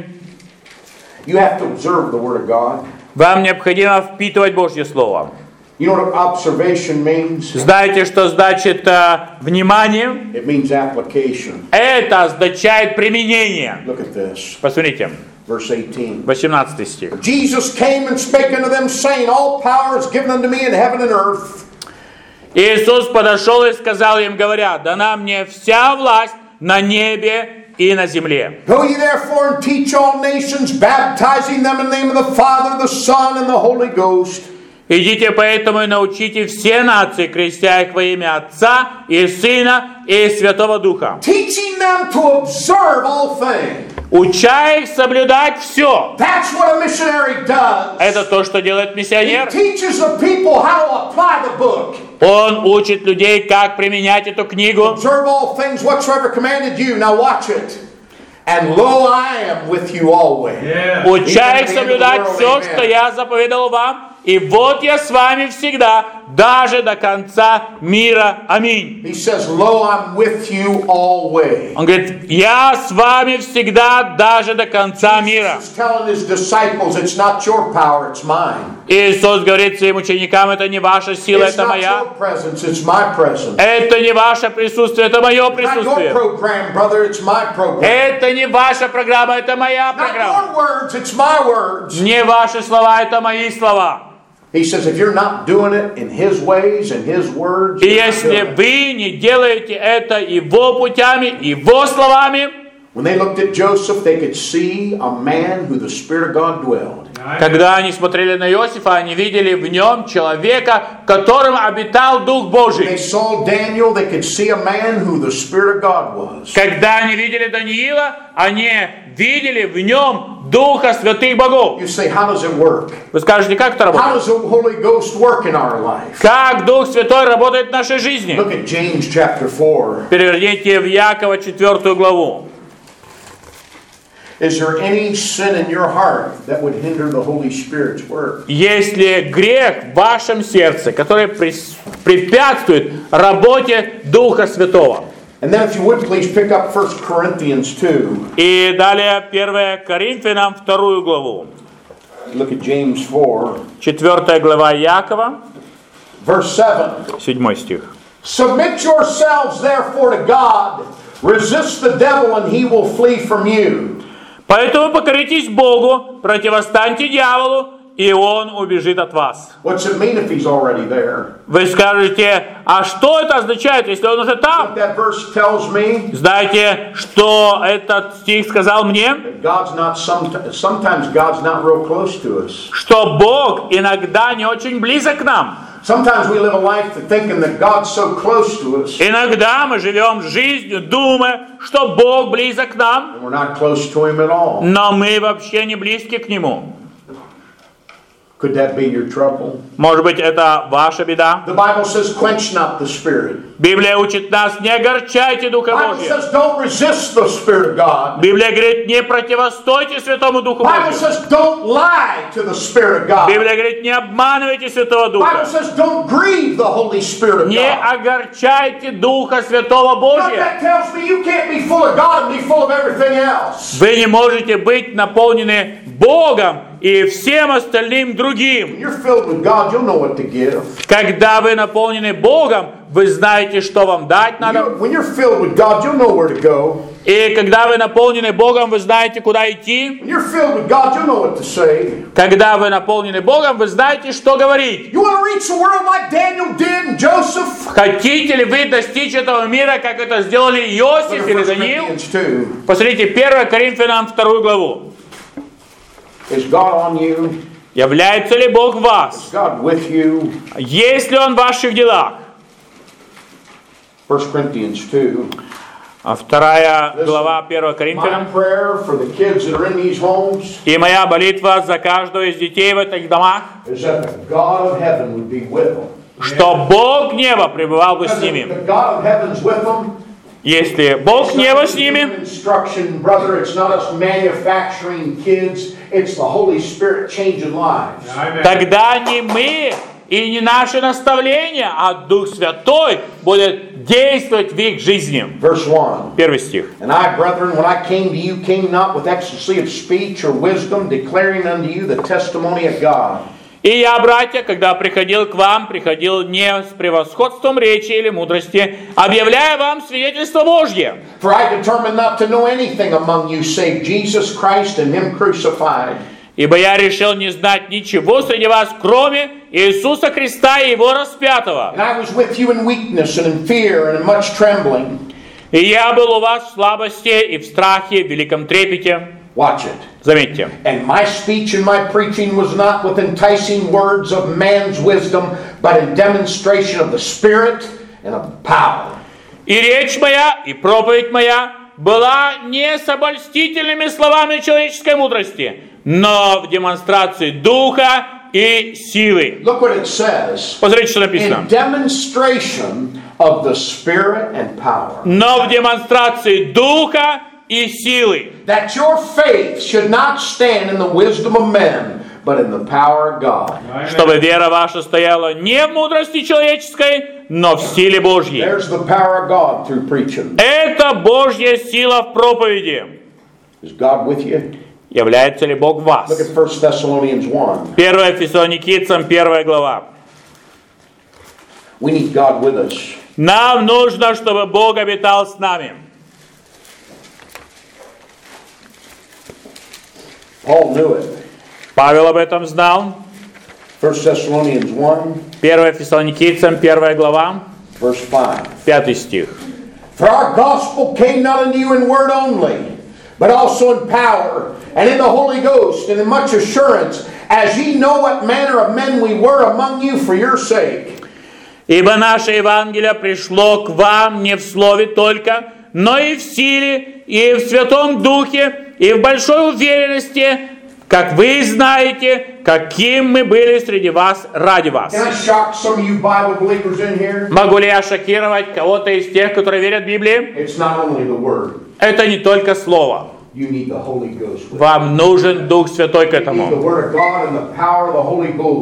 you have to observe the Word of God. вам необходимо впитывать Божье Слово. You know what observation means? Знаете, что значит э, внимание? It means application. Это означает применение. Look at this. Посмотрите, Verse eighteen. восемнадцатый стих. Jesus came and spake unto them, saying, all power is given unto me in heaven and earth. Иисус подошел и сказал им, говоря, дана мне вся власть на небе и на земле. Go ye therefore and teach all nations, baptizing them in the name of the Father, the Son, and the Holy Ghost. Идите поэтому и научите все нации, крестя их во имя Отца и Сына и Святого Духа, Teaching them to observe all things. уча их соблюдать все. That's what a missionary does. Это то, что делает He миссионер. teaches the people how to apply the book. Он учит людей, как применять эту книгу. Observe all things whatsoever commanded you. Now watch it. And lo, I am with you always. Yeah. Уча их соблюдать все, что я заповедал вам. И вот я с вами всегда, даже до конца мира. Аминь. He says, lo, I'm with you always. Он говорит, я с вами всегда, даже до конца мира. He's telling his disciples, it's not your power, it's mine. Иисус говорит своим ученикам, это не ваша сила, It's это not моя. your presence, it's my presence. Это не ваше присутствие, это мое Not your присутствие. program, brother, it's my program. Это не ваша программа, это моя Not программа. your words, it's my words. Не ваши слова, это мои слова. He says, if you're not doing it in his ways and his words, И you're not если doing it. вы не делаете это его путями, его словами, When they looked at Joseph, they could see a man who the Spirit of God dwelled. когда они смотрели на Иосифа, они видели в нем человека, в котором обитал Дух When they Божий. saw Daniel, they could see a man who the Spirit of God was. Когда они видели Даниила, они видели в нем Духа святых богов. You say, how does it work? Вы скажете, как это How работает? does the Holy Ghost work in our life? Как Дух Святой работает в нашей жизни? Look at James chapter four. Переверните в Якова четвертую главу. Is there any sin in your heart that would hinder the Holy Spirit's work? Есть ли грех в вашем сердце, который прес- препятствует работе Духа Святого? And then if you would please pick up First Corinthians two. И далее первое Коринфянам вторую главу. Look at James four. Четвертая глава Якова, Verse seven. седьмой стих. Submit yourselves therefore to God. Resist the devil and he will flee from you. Поэтому покоритесь Богу, противостаньте дьяволу, и он убежит от вас. What's it mean if he's already there? Вы скажете, а что это означает, если он уже там? That verse tells me Знаете, что этот стих сказал мне? that God's not some, sometimes God's not real close to us. Что Бог иногда не очень близок к нам. Sometimes we live a life thinking that God's so close to us. Иногда мы живем жизнью, думая, что Бог близок к нам, And we're not close to him at all. но мы вообще не близки к Нему. Could that be your trouble? Может быть, это ваша беда? The Bible says, quench not the Spirit. Библия учит нас, не огорчайте Духа The Bible Божьего. says, don't resist the Spirit of God. Библия говорит, не противостойте Святому Духу The Bible Божьему. says, don't lie to the Spirit of God. The Библия говорит, не обманывайте Святого Bible Духа. says, don't grieve the Holy Spirit of Не God. огорчайте Духа Святого Now, Божьего. that tells me you can't be full of God and be full of everything else. Вы не можете быть наполнены Богом и всем остальным другим. When you're filled with God, you'll know what to give. Когда вы наполнены Богом, вы знаете, что вам дать When надо. you're, when you're filled with God, you'll know where to go. И когда вы наполнены Богом, вы знаете, куда идти. When you're filled with God, you'll know what to say. Когда вы наполнены Богом, вы знаете, что говорить. You want to reach the world like Daniel did and Joseph? Хотите ли вы достичь этого мира, как это сделали Look Иосиф at или First Даниил? Corinthians two. Посмотрите, первое Коринфянам вторую главу. Is God on you? Является ли Бог в вас? Is God with you? Есть ли Он в ваших делах? First Corinthians two. А вторая глава первого Коринфянам. My prayer for the kids that are in these homes И моя молитва за каждого из детей в этих домах, is that the God of heaven would be with them. что Бог неба пребывал бы с Because if ними. the God of heaven's with them, Если Бог неба с it's ними, not instruction, brother. It's not us manufacturing kids. It's the Holy Spirit changing lives. тогда не мы и не наши наставления, а Дух Святой будет действовать в их жизни. Verse one. Первый стих. And I, brethren, when I came to you, came not with excellency of speech or wisdom, declaring unto you the testimony of God. И я, братья, когда приходил к вам, приходил не с превосходством речи или мудрости, объявляя вам свидетельство Божье. For I determined not to know anything among you save Jesus Christ and Him crucified. Ибо я решил не знать ничего среди вас, кроме Иисуса Христа и Его распятого. And I was with you in weakness and in fear and in much trembling. И я был у вас в слабости и в страхе, в великом трепете. Watch it. Заметьте. And my speech and my preaching was not with enticing words of man's wisdom, but in demonstration of the Spirit and of power. И речь моя, и проповедь моя была не с обольстительными словами человеческой мудрости, но в демонстрации Духа и силы. Look what it says. Посмотрите, что написано. In demonstration of the Spirit and power. Но в демонстрации Духа и силы. That your faith should not stand in the wisdom of men, but in the power of God. Чтобы вера ваша стояла не в мудрости человеческой, но в силе Божьей. There's the power of God through preaching. Это Божья сила в проповеди. Is God with you? Является ли Бог в вас? Look at First Thessalonians one. первое Фессалоникийцам, первая глава. We need God with us. Нам нужно, чтобы Бог обитал с нами. Paul knew it. Павел об этом знал. First Thessalonians one, первое Фессалоникийцам, первая глава, verse five. пятый стих. For our gospel came not unto you in word only, but also in power, and in the Holy Ghost, and in much assurance, as ye know what manner of men we were among you for your sake. Ибо наше Евангелие пришло к вам не в слове только, но и в силе, и в Святом Духе, и в большой уверенности, как вы знаете, каким мы были среди вас ради вас. Can I shock some of you Bible believers in here? Могу ли я шокировать кого-то из тех, которые верят в Библии? It's not only the Word. Это не только слово. You need the Holy Ghost with it. Вам нужен Дух Святой к You need the этому. Word of God and the power of the Holy Ghost.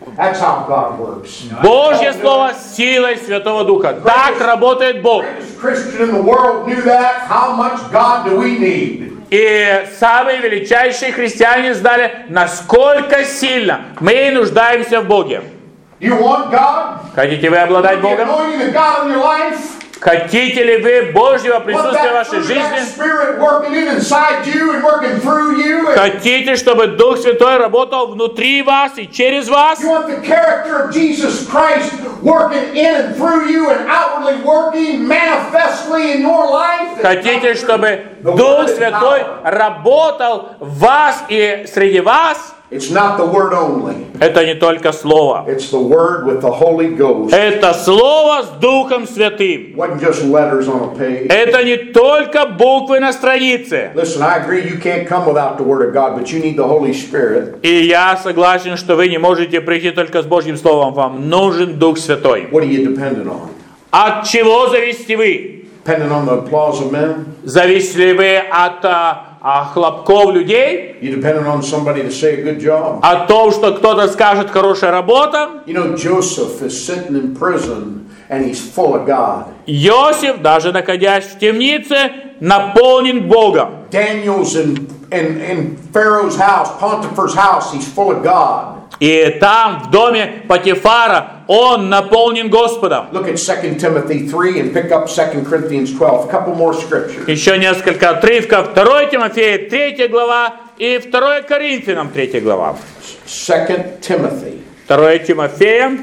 That's how God works. Божье Слово с силой Святого Духа. Так работает Бог. The greatest Christian in the world knew that. How much God do we need? И самые величайшие христиане знали, насколько сильно мы нуждаемся в Боге. You want God? Хотите вы обладать The Богом? anointing of God in your life? Хотите ли вы Божьего Want присутствия в that вашей fruit of that жизни? Spirit working in inside you and working through you? And Хотите, чтобы Дух Святой работал внутри вас и через вас? you want the character of Jesus Christ working in and through you and outwardly working manifestly in your life? Хотите, чтобы Дух Святой работал в вас и среди вас? It's not the word only. Это не только Слово. It's the word with the Holy Ghost. Это Слово с Духом Святым. It wasn't just letters on a page. Это не только буквы на странице. Listen, I agree you can't come without the Word of God, but you need the Holy Spirit. И я согласен, что вы не можете прийти только с Божьим Словом. Вам нужен Дух Святой. What are you dependent on? От чего зависите вы? Dependent on the applause of men? Зависите ли вы от а, а, хлопков людей? You dependent on somebody to say a good job? О том, что кто-то скажет «хорошая работа»? You know, Joseph is sitting in prison and he's full of God. Иосиф, даже находясь в темнице, наполнен Богом. Daniel's in, in, in Pharaoh's house, Potiphar's house, he's full of God. И там, в доме Патифара, он наполнен Господом. Look at Second Timothy three and pick up Second Corinthians twelve. A couple more scriptures. Еще несколько отрывков. второе Тимофея, третья глава, и второе Коринфянам, третья глава. Second Timothy. второе Тимофея.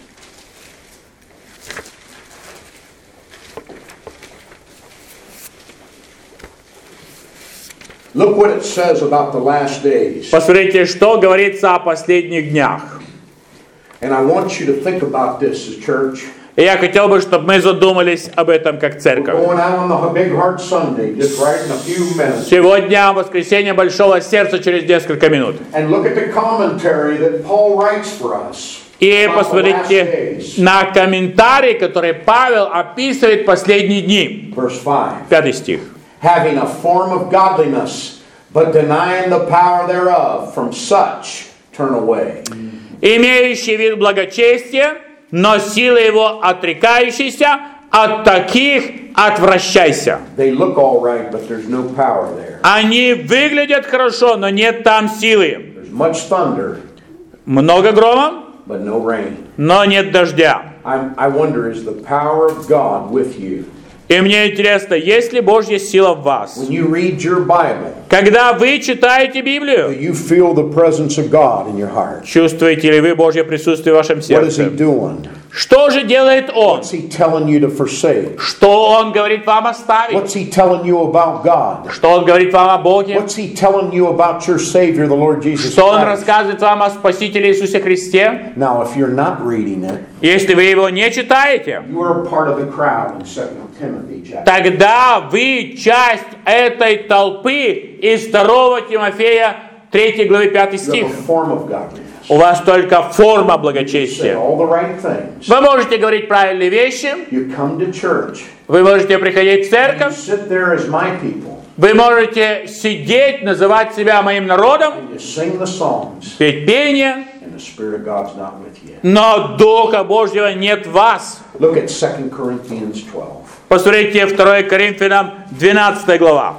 Look what it says about the last days. Посмотрите, что говорится о последних днях. And I want you to think about this as church. И я хотел бы, чтобы мы задумались об этом как We're церковь. going out on the Big Heart Sunday, just right in a few minutes. Сегодня воскресенье Большого Сердца через несколько минут. And look at the commentary that Paul writes for us. И about the last посмотрите days. на комментарий, который Павел описывает последние дни. Verse five. Пятый стих. Having a form of godliness, but denying the power thereof, from such turn away. Имеющий вид благочестия, но силы его отрекающийся, от таких отвращайся. They look all right, but there's no power there. Они выглядят хорошо, но нет там силы. There's much thunder, Много грома, but no rain. но нет дождя. I, I wonder, is the power of God with you? И мне интересно, есть ли Божья сила в вас? When you read your Bible, Когда вы читаете do Библию, you feel the presence of God in your heart? чувствуете ли вы Божье присутствие в вашем What is He сердце? doing? Что же делает Он? What's He telling you to forsake? Что Он говорит вам оставить? What's He telling you about God? Что Он говорит вам о Боге? What's He telling you about your Savior, the Lord Jesus Что Он Christ? рассказывает вам о Спасителе Иисусе Христе? Now, if you're not reading it, Если вы его не читаете, you are part of the crowd in Second Timothy chapter. тогда вы часть этой толпы из второго Тимофея третьей главы пятый You стих. have a form of godliness. У вас только форма Say благочестия. all the right things. Вы можете говорить правильные вещи, You come to church. вы можете приходить в You церковь, sit there as my people. вы можете сидеть, называть себя моим народом, You sing the songs, петь пение, and the Spirit of God's not with you. но Духа Божьего нет в вас. Look at Second Corinthians twelve. Посмотрите второе Коринфянам двенадцатая глава.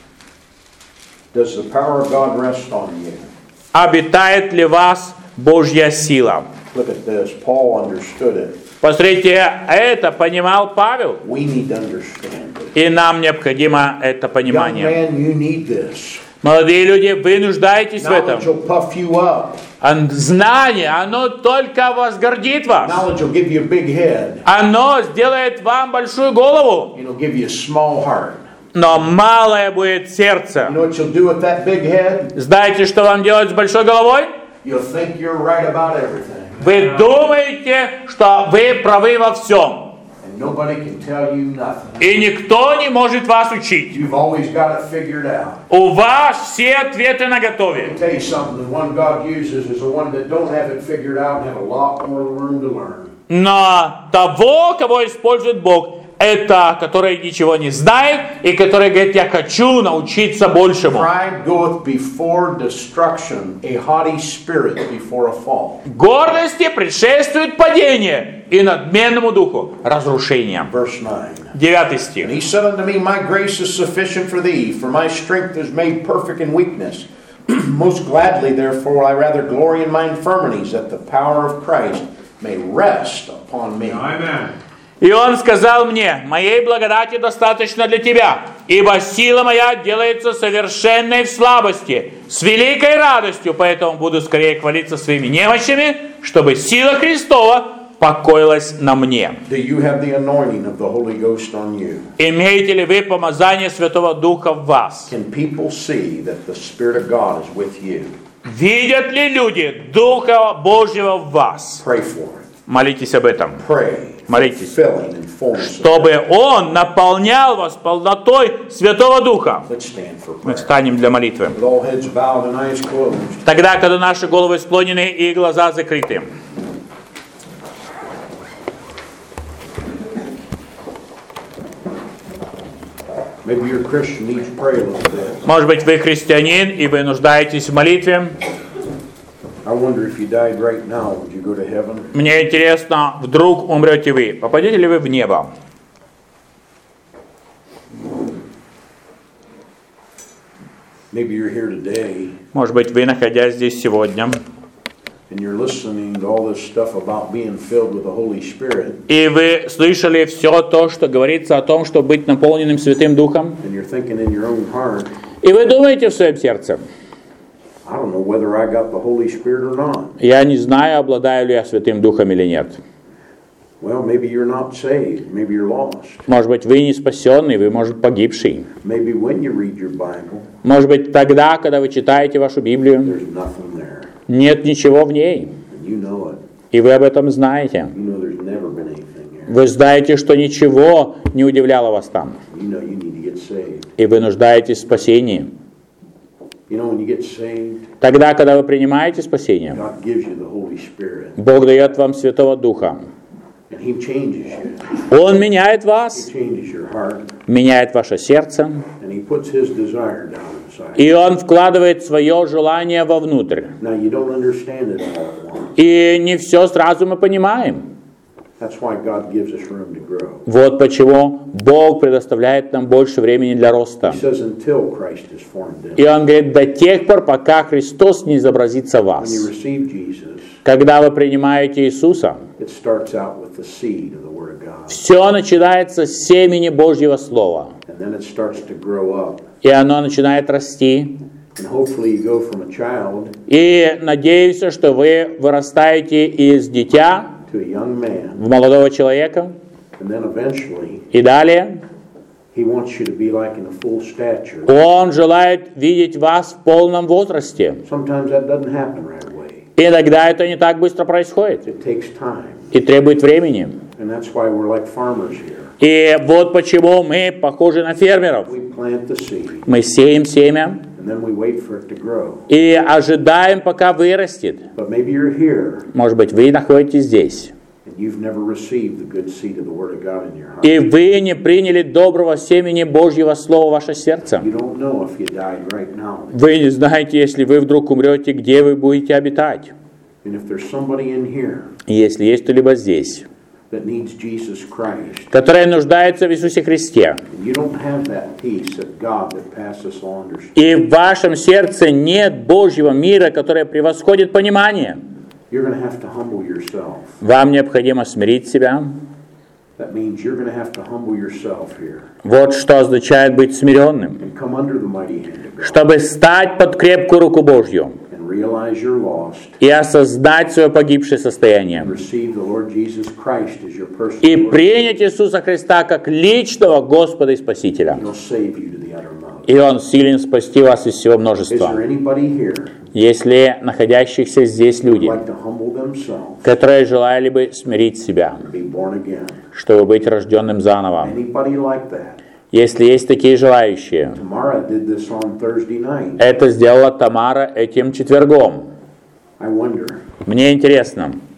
Does the power of God rest on you? Обитает ли вас Божья сила? Look at this. Paul understood it. Посмотрите, это понимал Павел, We need to understand it. и нам необходимо это Young понимание. man, you need this. Молодые люди, вы нуждаетесь в этом. Knowledge will puff you up. А знание, оно только возгордит вас. Knowledge will give you a big head. Оно сделает вам большую голову, It'll give you a small heart. но малое будет You сердце. know what you'll do with that big head? Знаете, что вам делать с большой головой? You'll think you're right about everything. Вы думаете, что вы правы во всем, And nobody can tell you nothing. и никто не может вас учить. You've always got it figured out. У вас все ответы наготове. I'll tell you something, the one God uses is the one that don't have it figured out and have a lot more room to learn. Но того, кого использует Бог, это который ничего не знает и который говорит, я хочу научиться большему. Pride goeth before destruction, a haughty spirit before a fall. Гордости предшествует падение, и надменному духу разрушение. Verse nine. Девятый стих. And he said unto me, my grace is sufficient for thee, for my strength is made perfect in weakness. Most gladly, therefore, I rather glory in my infirmities, that the power of Christ may rest upon me. Amen. И он сказал мне, моей благодати достаточно для тебя, ибо сила моя делается совершенной в слабости, с великой радостью, поэтому буду скорее хвалиться своими немощами, чтобы сила Христова покоилась на мне. Do you have the anointing of the Holy Ghost on you? Имеете ли вы помазание Святого Духа в вас? Can people see that the Spirit of God is with you? Видят ли люди Духа Божьего в вас? Pray for it. Молитесь об этом. Pray. Молитесь, Filling and fullness of чтобы Он наполнял вас полнотой Святого Духа. Let's stand for Мы prayer. встанем для молитвы. With all heads bowed and eyes closed. Тогда, когда наши головы склонены и глаза закрыты. Maybe you're a Christian, need to pray a little bit. Может быть, вы христианин, и вы нуждаетесь в молитве. I wonder if you died right now, would you go to heaven? Мне интересно, вдруг умрете вы, попадете ли вы в небо? Maybe you're here today Может быть, вы, находясь здесь сегодня, and you're listening to all this stuff about being filled with the Holy Spirit, и вы слышали все то, что говорится о том, чтобы быть наполненным Святым Духом, and you're thinking in your own heart, и вы думаете в своем сердце, I don't know whether I got the Holy Spirit or not. я не знаю, обладаю ли я Святым Духом или нет. Well, maybe you're not saved. Maybe you're lost. Может быть, вы не спасенный, вы, может, погибший. Maybe when you read your Bible, Может быть, тогда, когда вы читаете вашу Библию, there's nothing there. нет ничего в ней, And you know it. и вы об этом знаете. You know there's never been anything there. Вы знаете, что ничего не удивляло вас там, You know you need to get saved. и вы нуждаетесь в спасении. You know when you get saved, Тогда, когда вы принимаете спасение, God gives you the Holy Spirit. Бог дает вам Святого Духа. And He changes you. Он меняет He вас, changes your heart. меняет ваше сердце, And He puts His desire down inside. и Он вкладывает свое желание вовнутрь. Now you don't understand it all at once. И не все сразу мы понимаем. That's why God gives us room to grow. Вот почему Бог предоставляет нам больше времени для роста. He says until Christ is formed in И us. Он говорит, до тех пор, пока Христос не изобразится в When вас. you receive Jesus, Когда вы принимаете Иисуса, it starts out with the seed of the Word of God. все начинается с семени Божьего Слова. And then it starts to grow up. И оно начинает расти. And hopefully you go from a child И надеюсь, что вы вырастаете из дитя to a young man. в молодого человека. And then eventually, И далее He wants you to be like in a full stature. Он желает видеть вас в полном возрасте. Sometimes that doesn't happen right away. Иногда это не так быстро происходит. It takes time. И требует времени. And that's why we're like farmers here. И вот почему мы похожи на фермеров. We plant the seed, Мы сеем семя and then we wait for it to grow. и ожидаем, пока вырастет. But maybe you're here, Может быть, вы находитесь здесь, and you've never received the good seed of the Word of God in your heart. и вы не приняли доброго семени Божьего Слова в ваше сердце. You don't know if you died right now. Вы не знаете, если вы вдруг умрете, где вы будете обитать. And if there's somebody in here Если есть кто-либо здесь, that needs Jesus Christ, который нуждается в Иисусе Христе, and you don't have that peace of God that passes all understanding, и в вашем сердце нет Божьего мира, который превосходит понимание, you're going to have to humble yourself. вам необходимо смирить себя. That means you're going to have to humble yourself here Вот что означает быть смиренным. and come under the mighty hand of God Чтобы стать под крепкую руку Божью and realize you're lost и осознать свое погибшее состояние. and receive the Lord Jesus Christ as your personal И Lord. принять Иисуса Христа как личного Господа и Спасителя. He'll save you to the uttermost. И Он силен спасти вас из всего Is множества. there anybody here Если находящихся здесь who'd люди, like to humble themselves которые желали бы смирить себя, and be born again? чтобы быть рожденным заново. Anybody like that? Если есть такие желающие, Tamara did this on Thursday night. это сделала Тамара этим четвергом. I wonder, Мне интересно, would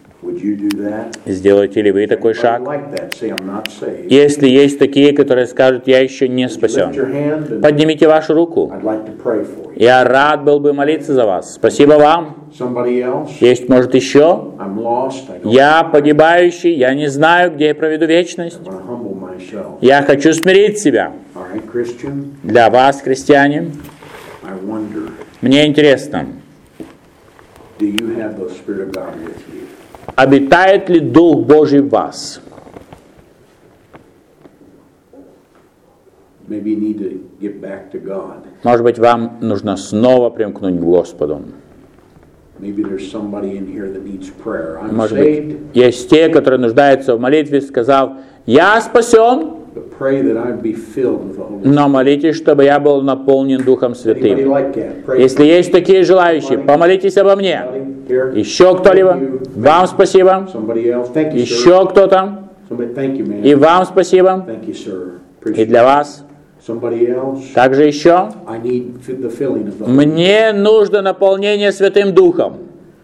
you do that? Сделаете ли вы такой шаг? Like that, say, I'm not saved. Если есть такие, которые скажут, я еще не Lift your спасен, hand and поднимите вашу руку. I'd like to pray for you. Я рад был бы молиться за вас. Спасибо вам. Somebody else? Есть, может, еще? I'm lost. I don't Я погибающий, я не знаю, где я проведу вечность. want to humble myself. Я хочу смирить себя. All right, Christian, Для вас, христиане, I wonder, мне интересно, do you have the Spirit of God with you? обитает ли Дух Божий в вас? Maybe you need to get back to God. Может быть, вам нужно снова примкнуть к Господу. Maybe there's somebody in here that needs prayer. I'm Может быть, saved, есть те, которые нуждаются в молитве, сказав, я спасен, but pray that I be filled with the Holy Spirit. но молитесь, чтобы я был наполнен Духом Anybody Святым. like that? Pray. Если есть такие желающие, помолитесь обо мне. Here. Еще кто-либо? Вам спасибо. Somebody else. Thank you, sir. Еще кто-то? Somebody, thank you, man. И вам спасибо. Thank you, sir. И Appreciate для it. вас. Somebody else. Также еще. I need fi- the filling of the Holy Мне нужно наполнение Святым Духом.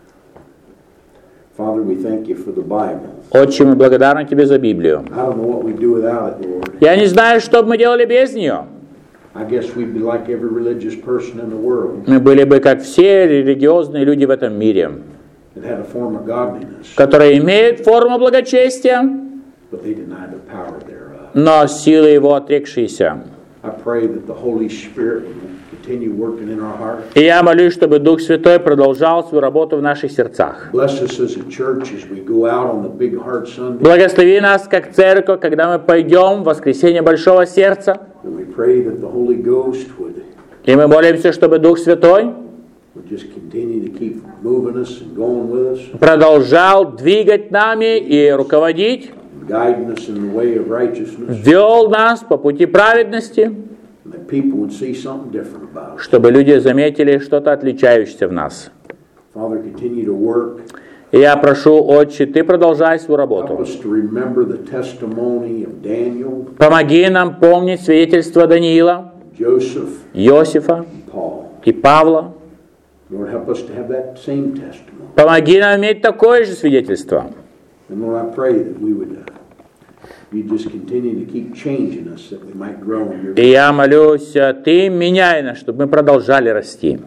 Father, we thank you for the Bible. Отче, мы благодарны Тебе за Библию. I don't know what we'd do without it, Lord. Я не знаю, что бы мы делали без нее. I guess we'd be like every religious person in the world Мы были бы, как все религиозные люди в этом мире, that had a form of godliness, которые имеют форму благочестия, but they deny the power thereof. но силы его отрекшиеся. I pray that the Holy Spirit will continue working in our hearts. И я молюсь, чтобы Дух Святой продолжал свою работу в наших сердцах. Bless us as a church as we go out on the big heart Sunday. Благослови нас, как церковь, когда мы пойдем в воскресенье Большого Сердца. And we pray that the Holy Ghost would, И мы молимся, чтобы Дух Святой would just continue to keep moving us and going with us, продолжал двигать нами и руководить, and guiding us in the way of righteousness, вел нас по пути праведности, and that people would see something different about us. чтобы люди заметили что-то отличающееся в нас. Father, continue to work. И я прошу, Отче, Ты продолжай свою Help работу. us to remember the testimony of Daniel, Помоги нам помнить свидетельство Даниила, Joseph, Иосифа and Paul. и Павла. Lord, help us to have that same testimony. Помоги нам иметь такое же свидетельство. And Lord, I pray that we would, uh, you just continue to keep changing us, that we might grow in your. И я молюсь, Ты меняй нас, чтобы мы продолжали расти.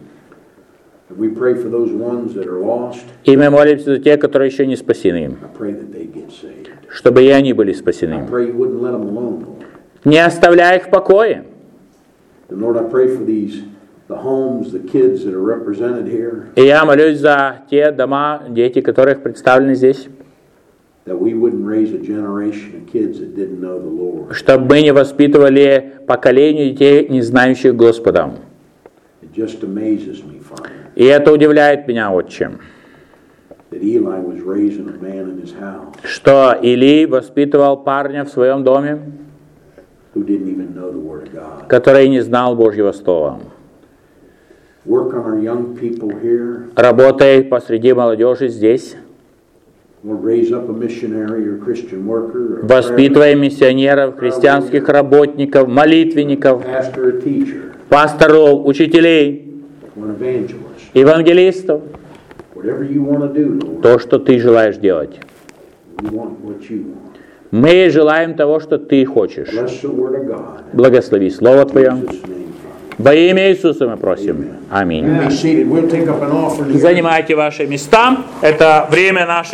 And we pray for those ones that are lost. И мы молимся за тех, которые еще не спасены, I pray that they get saved. чтобы и они были I спасены. pray you wouldn't let them alone, Lord. Не оставляй их в покое. And Lord, I pray for these, the homes, the kids that are represented here, И я молюсь за те дома, дети, которых представлены здесь, that we wouldn't raise a generation of kids that didn't know the Lord. чтобы мы не воспитывали поколение детей, не знающих Господа. It just amazes me, Father, И это удивляет меня, Отче, that Eli was raising a man in his house что Илий воспитывал парня в своем доме, who didn't even know the Word of God. который не знал Божьего Слова. Work on our young people here. Работай посреди молодежи здесь, Lord, raise up a missionary or Christian worker, or a воспитывай миссионеров, христианских работников, молитвенников, pastor, a teacher, пасторов, учителей, or an evangelist. евангелистов. Whatever you want to do, Lord, То, что Ты желаешь делать. we want what you want. Мы желаем того, что Ты хочешь. Bless the Word of God. Благослови Слово Твое. In Jesus' name, Father. Во имя Иисуса мы просим. Аминь. You be seated. We'll take up an offering. here. Занимайте ваши места. Это время наше.